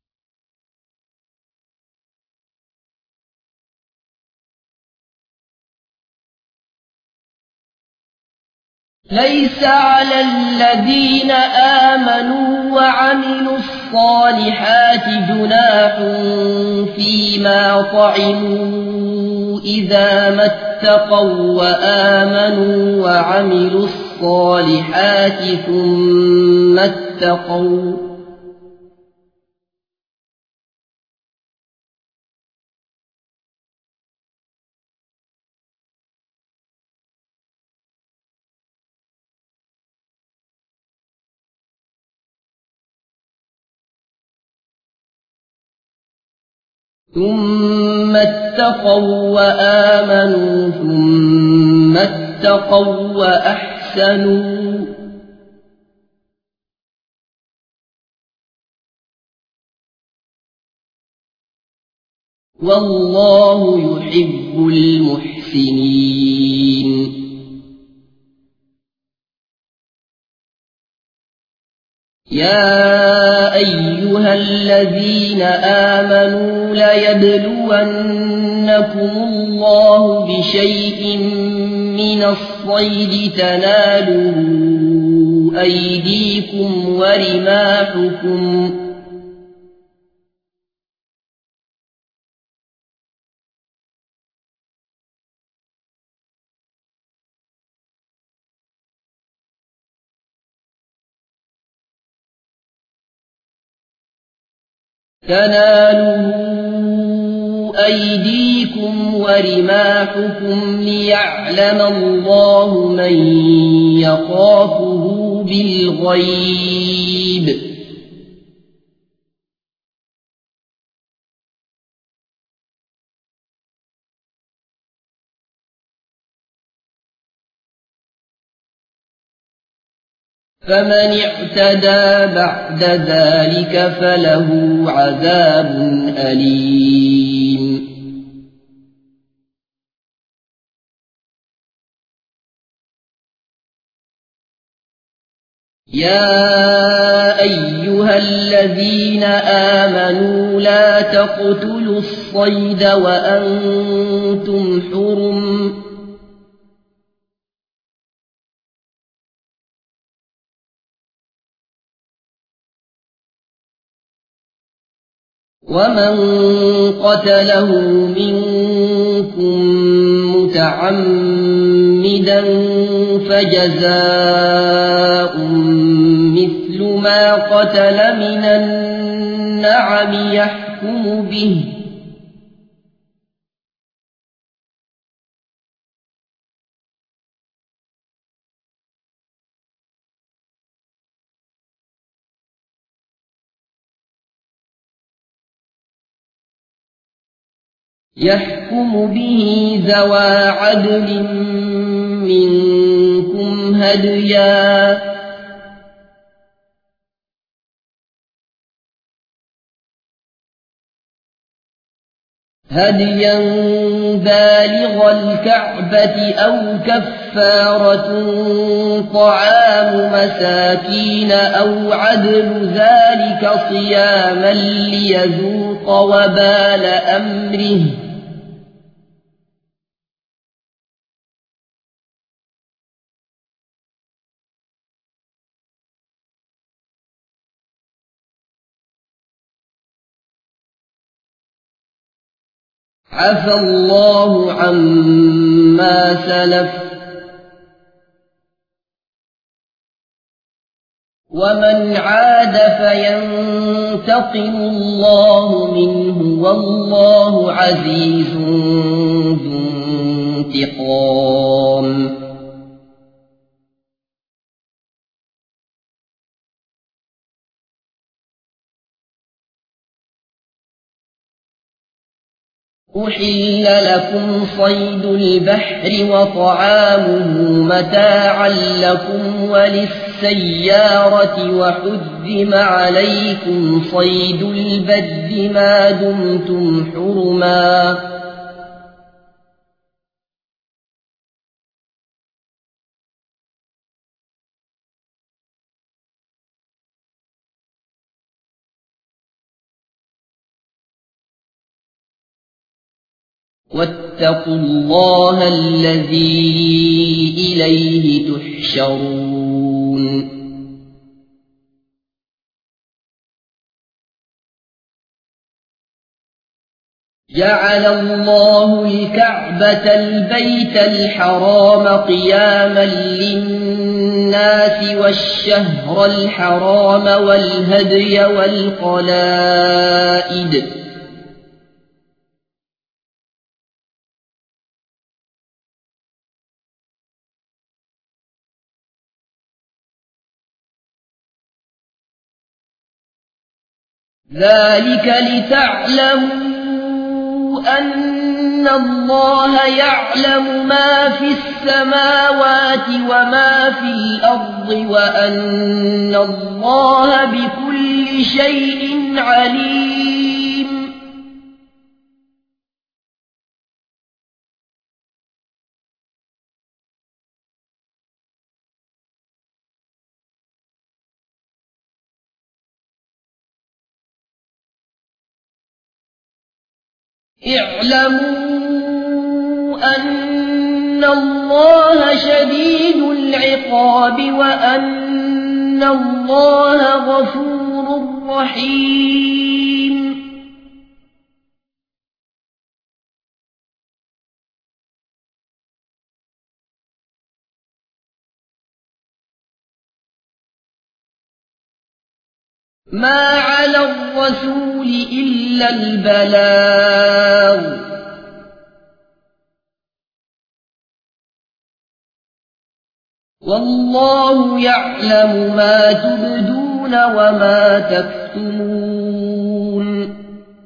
ليس على الذين آمنوا وعملوا الصالحات جناح فيما طعموا إذا ما اتقوا وآمنوا وعملوا الصالحات ثم اتقوا ثم اتقوا وآمنوا ثم اتقوا وأحسنوا والله يحب المحسنين. يا أيها الذين آمنوا ليبلونكم الله بشيء من الصيد تناله أيديكم ورماحكم تناله أيديكم ورماحكم ليعلم الله من يخافه بالغيب فمن اعتدى بعد ذلك فله عذاب أليم. يا أيها الذين آمنوا لا تقتلوا الصيد وأنتم حرم ومن قتله منكم متعمدا فجزاء مثل ما قتل من النعم يحكم به يحكم به ذوى عدل منكم هديا هديا بالغ الكعبة أو كفارة طعام مساكين أو عدل ذلك صياما ليذوق وبال أمره عفى الله عما سلف ومن عاد فينتقم الله منه والله عزيز ذو انتقام. أحل لكم صيد البحر وطعامه متاعا لكم وللسيارة وحرم عليكم صيد البر ما دمتم حرما واتقوا الله الذي إليه تحشرون جعل الله الكعبة البيت الحرام قياما للناس والشهر الحرام والهدي والقلائد ذلك لتعلموا أن الله يعلم ما في السماوات وما في الأرض وأن الله بكل شيء عليم اعلموا أن الله شديد العقاب وأن الله غفور رحيم ما على الرسول إلا البلاغ والله يعلم ما تبدون وما تكتمون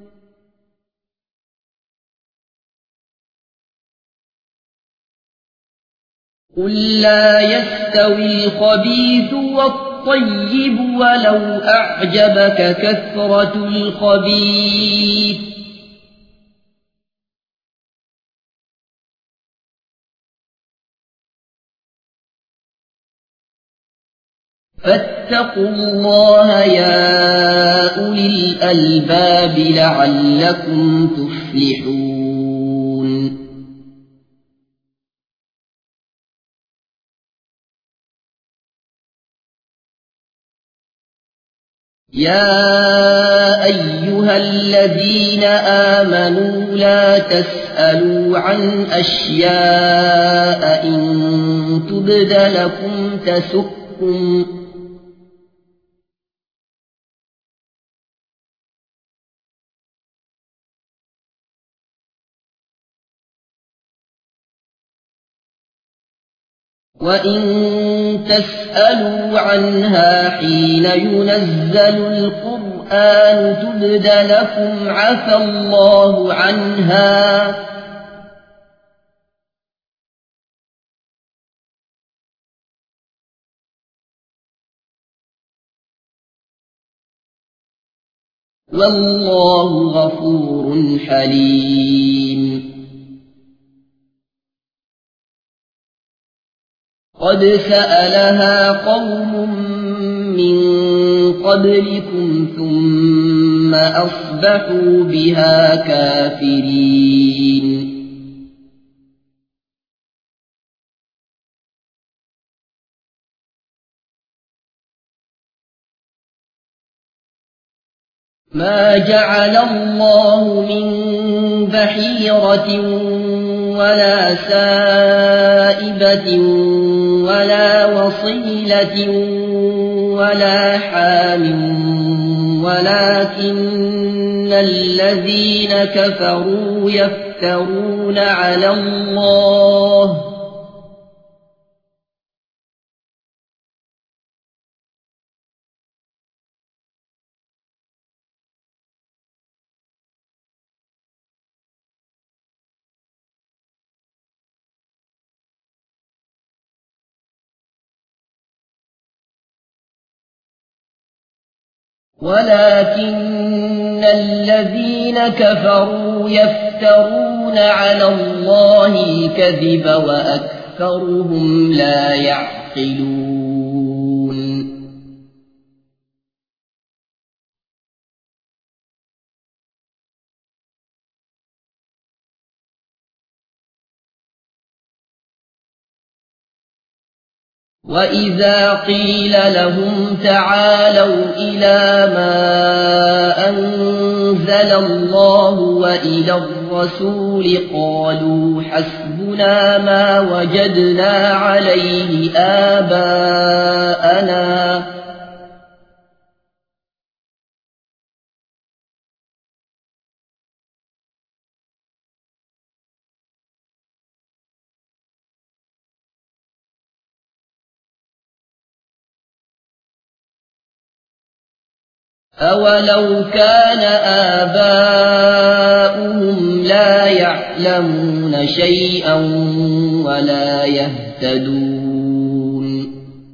قل لا يستوي الخبيث والطيب ولو أعجبك كثرة الخبيث فاتقوا الله يا أولي الألباب لعلكم تفلحون يا أيها الذين آمنوا لا تسألوا عن أشياء إن تبد لكم تسؤكم وإن تسألوا عنها حين ينزل القرآن تبد لكم عفى الله عنها والله غفور حليم قد سألها قوم من قبلكم ثم أصبحوا بها كافرين ما جعل الله من بحيرة ولا سائبة ولا وصيلة ولا حام ولكن الذين كفروا يفترون على الله ولكن الذين كفروا يفترون على الله الكذب وأكثرهم لا يعقلون وإذا قيل لهم تعالوا إلى ما أنزل الله وإلى الرسول قالوا حسبنا ما وجدنا عليه آباءنا أولو كان آباؤهم لا يعلمون شيئا ولا يهتدون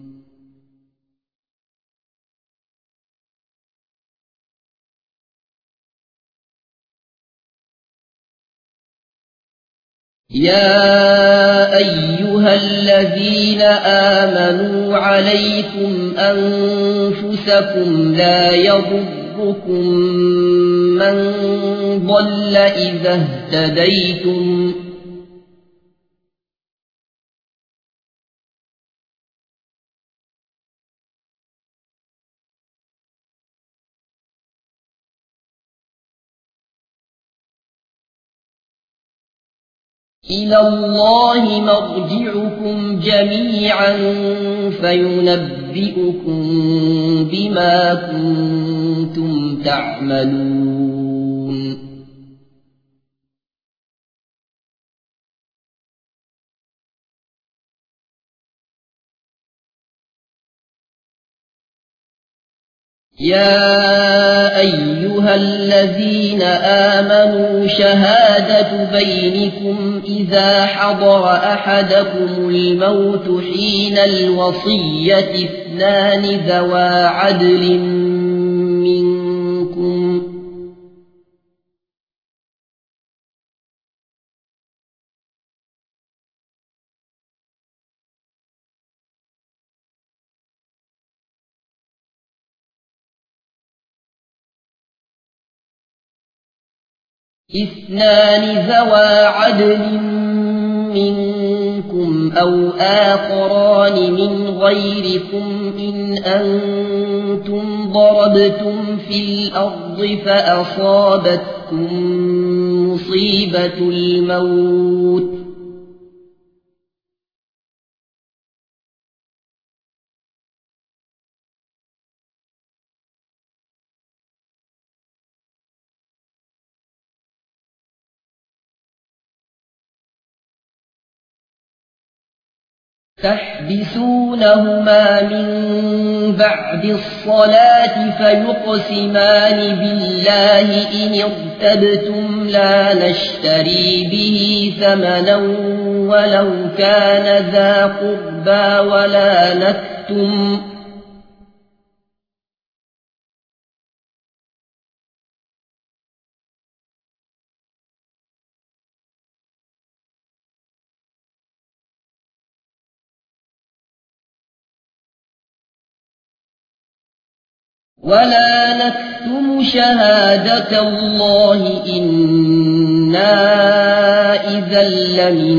يا أيها الذين آمنوا عليكم أنفسكم لا يضركم من ضل إذا اهتديتم إلى الله مرجعكم جميعا فينبئكم بما كنتم تعملون يا أيها الذين آمنوا شهادة بينكم إذا حضر أحدكم الموت حين الوصية اثنان ذوى عدل منكم اثنان ذوى عدل منكم أو آخران من غيركم إن أنتم ضربتم في الأرض فأصابتكم مصيبة الموت تحبسونهما من بعد الصلاة فيقسمان بالله إن ارتبتم لا نشتري به ثمنا ولو كان ذا قربى ولا نكتم ولا نكتم شهادة الله إنا إذا لمن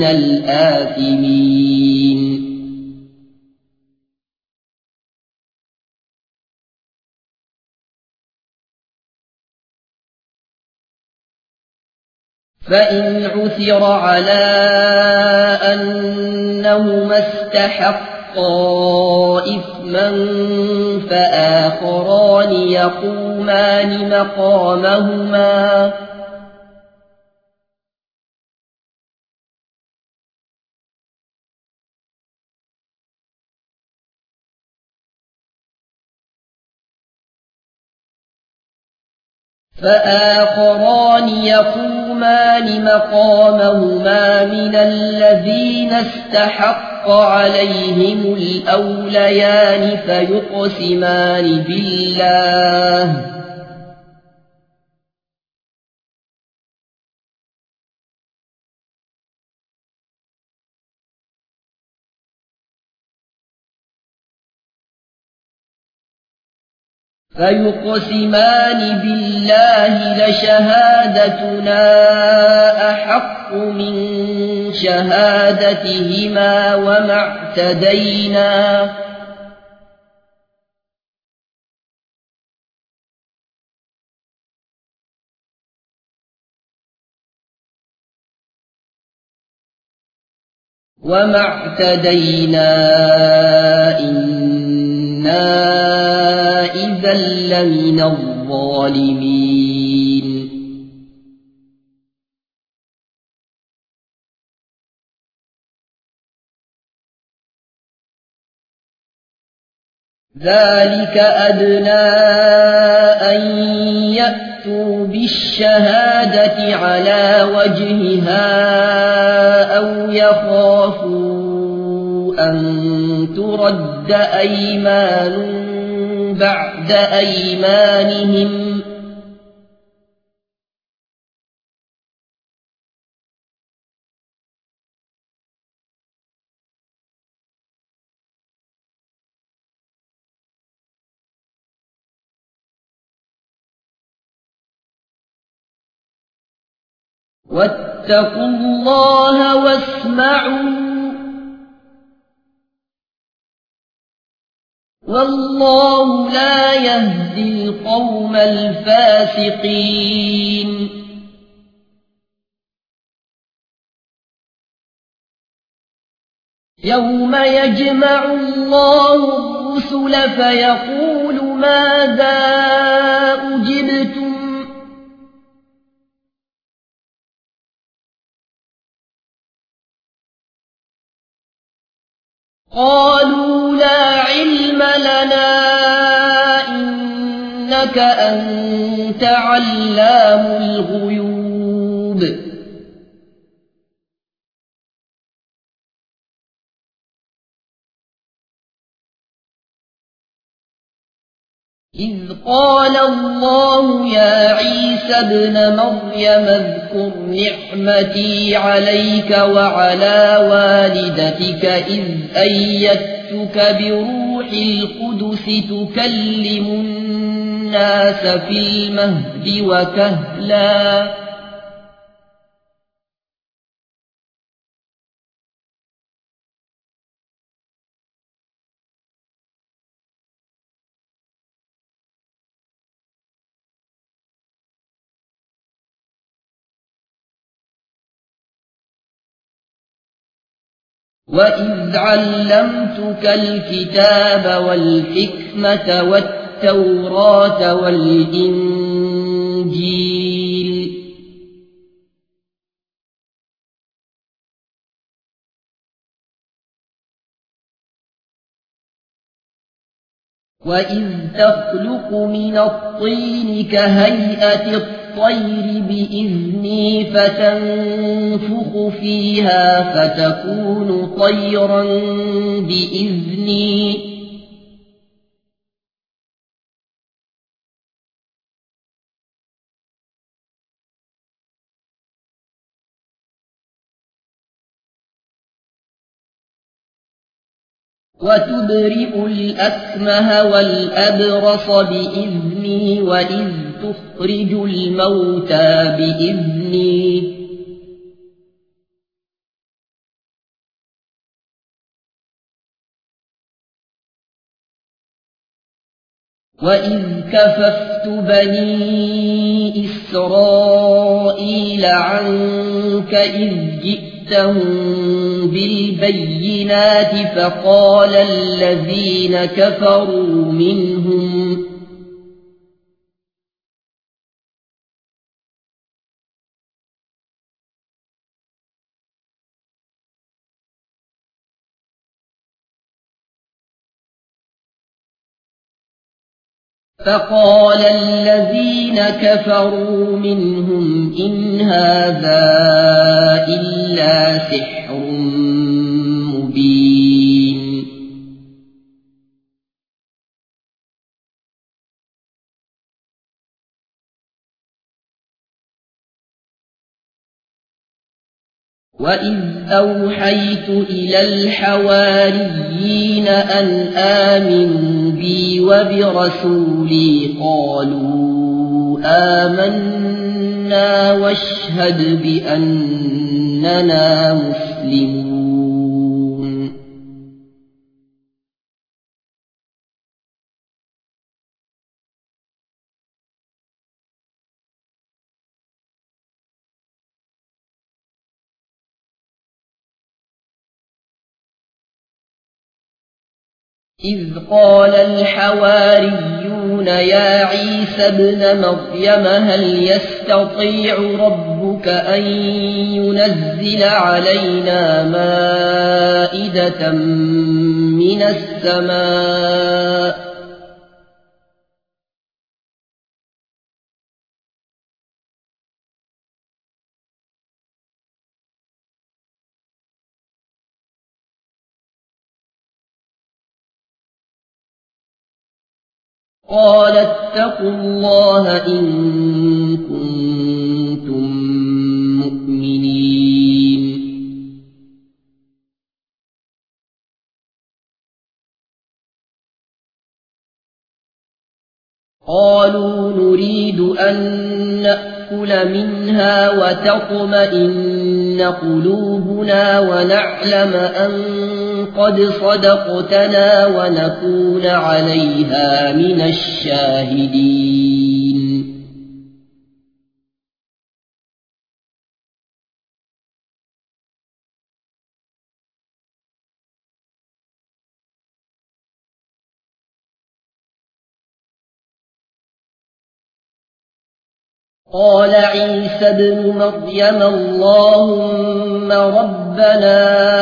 الآثمين فإن عثر على أنهما استحقا إثما فآخران يقومان مقامهما فآخران يقومان مقامهما من الذين استحق عليهم الأوليان فيقسمان بالله فيقسمان بالله لشهادتنا أحق أحق من شهادتهما وما اعتدينا وما اعتدينا إنا إذا لمن الظالمين ذلك أدنى أن يأتوا بالشهادة على وجهها أو يخافوا أن ترد أيمان بعد أيمانهم واتقوا الله واسمعوا والله لا يهدي القوم الفاسقين يوم يجمع الله الرسل فيقول ماذا أجبتم قالوا لا علم لنا إنك أنت علام الغيوب إذ قال الله يا عيسى ابن مريم اذكر نعمتي عليك وعلى والدتك إذ أيدتك بروح القدس تكلم الناس في المهد وكهلا وإذ علمتك الكتاب والحكمة والتوراة والإنجيل وإذ تخلق من الطين كهيئة الطير بإذني فتنفخ فيها فتكون طيرا بإذني وتبرئ الأكمه والأبرص بإذني وإذ تخرج الموتى بإذني وإذ كففت بني إسرائيل عنك إذ جئتهم بالبينات فقال الذين كفروا منهم فقال الذين كفروا منهم إن هذا إلا سحر مبين وإذ أوحيت إلى الحواريين أن آمنوا بي وبرسولي قالوا آمنا واشهد بأننا إننا مسلمون إذ قال الحواريون يا عيسى ابن مريم هل يستطيع ربك أن ينزل علينا مائدة من السماء قال اتقوا الله إن كنتم مؤمنين قالوا نريد أن نأكل منها وتطمئن قلوبنا ونعلم أن قد صدقتنا ونكون عليها من الشاهدين قال عيسى ابن مريم اللهم ربنا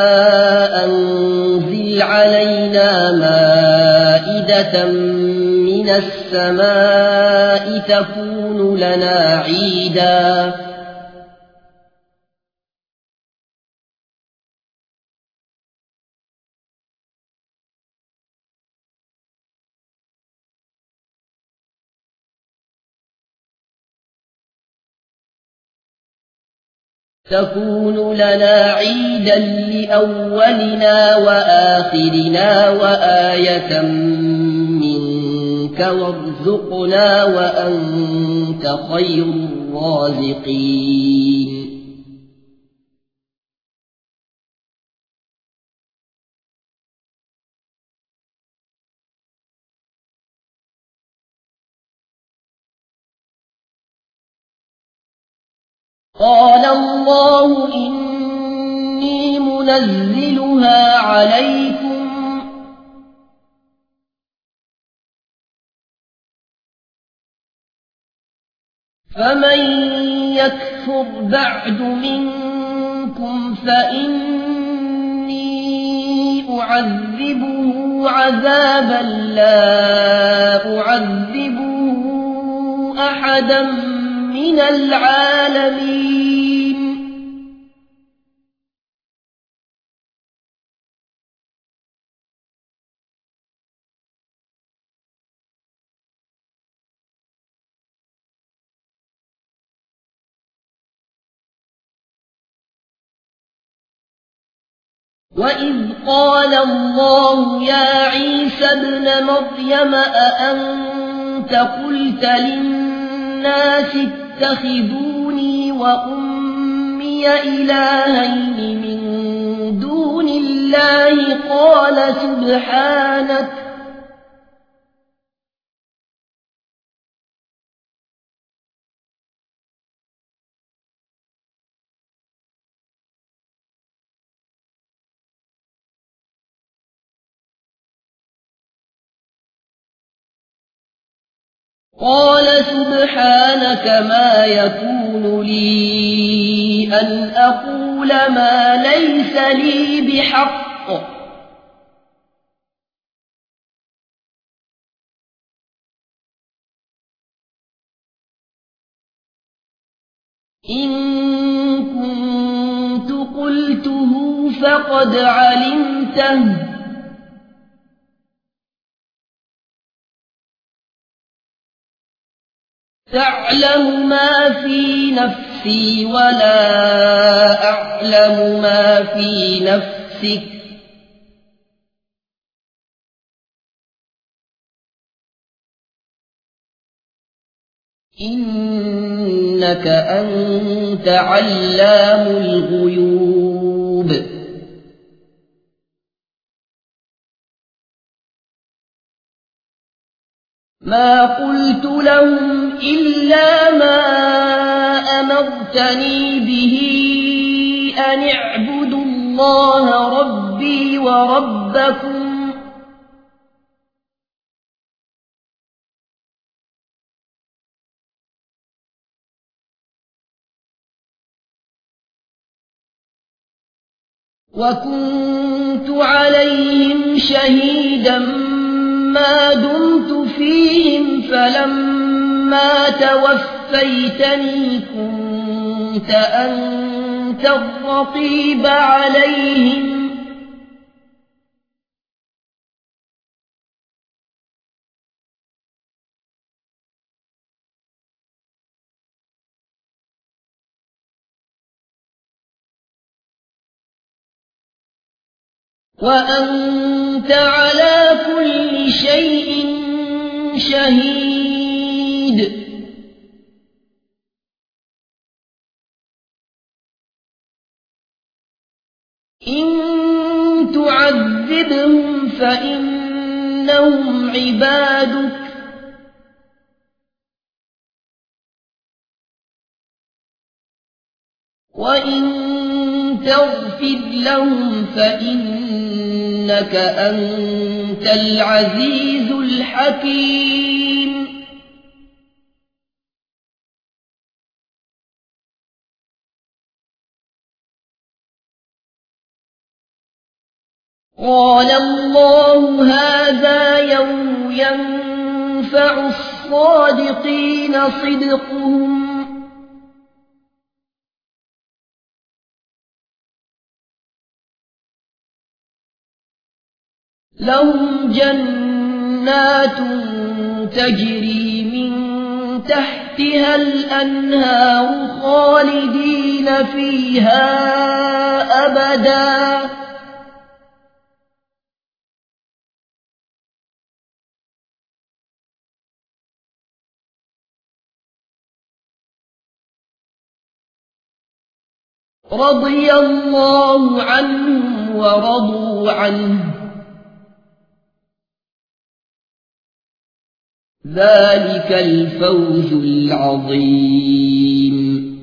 أنزل علينا مائدة من السماء تكون لنا عيدا تكون لنا عيدا لأولنا وآخرنا وآية منك وارزقنا وأنت خير الرازقين قال الله إني منزلها عليكم فمن يكفر بعد منكم فإني أعذبه عذابا لا أعذبه أحدا من العالمين وإذ قال الله يا عيسى ابن مريم أأنت قلت للناس اتخذوني وأمي إلهين من دون الله قال سبحانك قال سبحانك ما يكون لي أن أقول ما ليس لي بحق إن كنت قلته فقد علمته تعلم ما في نفسي ولا أعلم ما في نفسك إنك أنت علام الغيوب ما قلت لهم إلا ما أمرتني به أن اعبدوا الله ربي وربكم وكنت عليهم شهيدا ما دمت فيهم فلما توفيتني كنت أنت الرقيب عليهم وأنت على كل شيء شهيد إن تعذبهم فإنهم عبادك وإن تغفر لهم فإنك أنت العزيز الحكيم قال الله هذا يوم ينفع الصادقين صدقهم لهم جنات تجري من تحتها الأنهار خالدين فيها أبدا رضي الله عنهم ورضوا عنه ذلك الفوز العظيم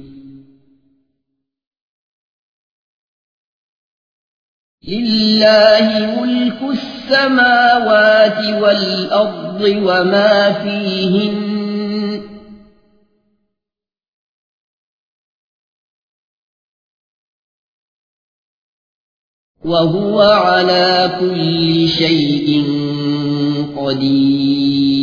لله ملك السماوات والأرض وما فيهن وهو على كل شيء قدير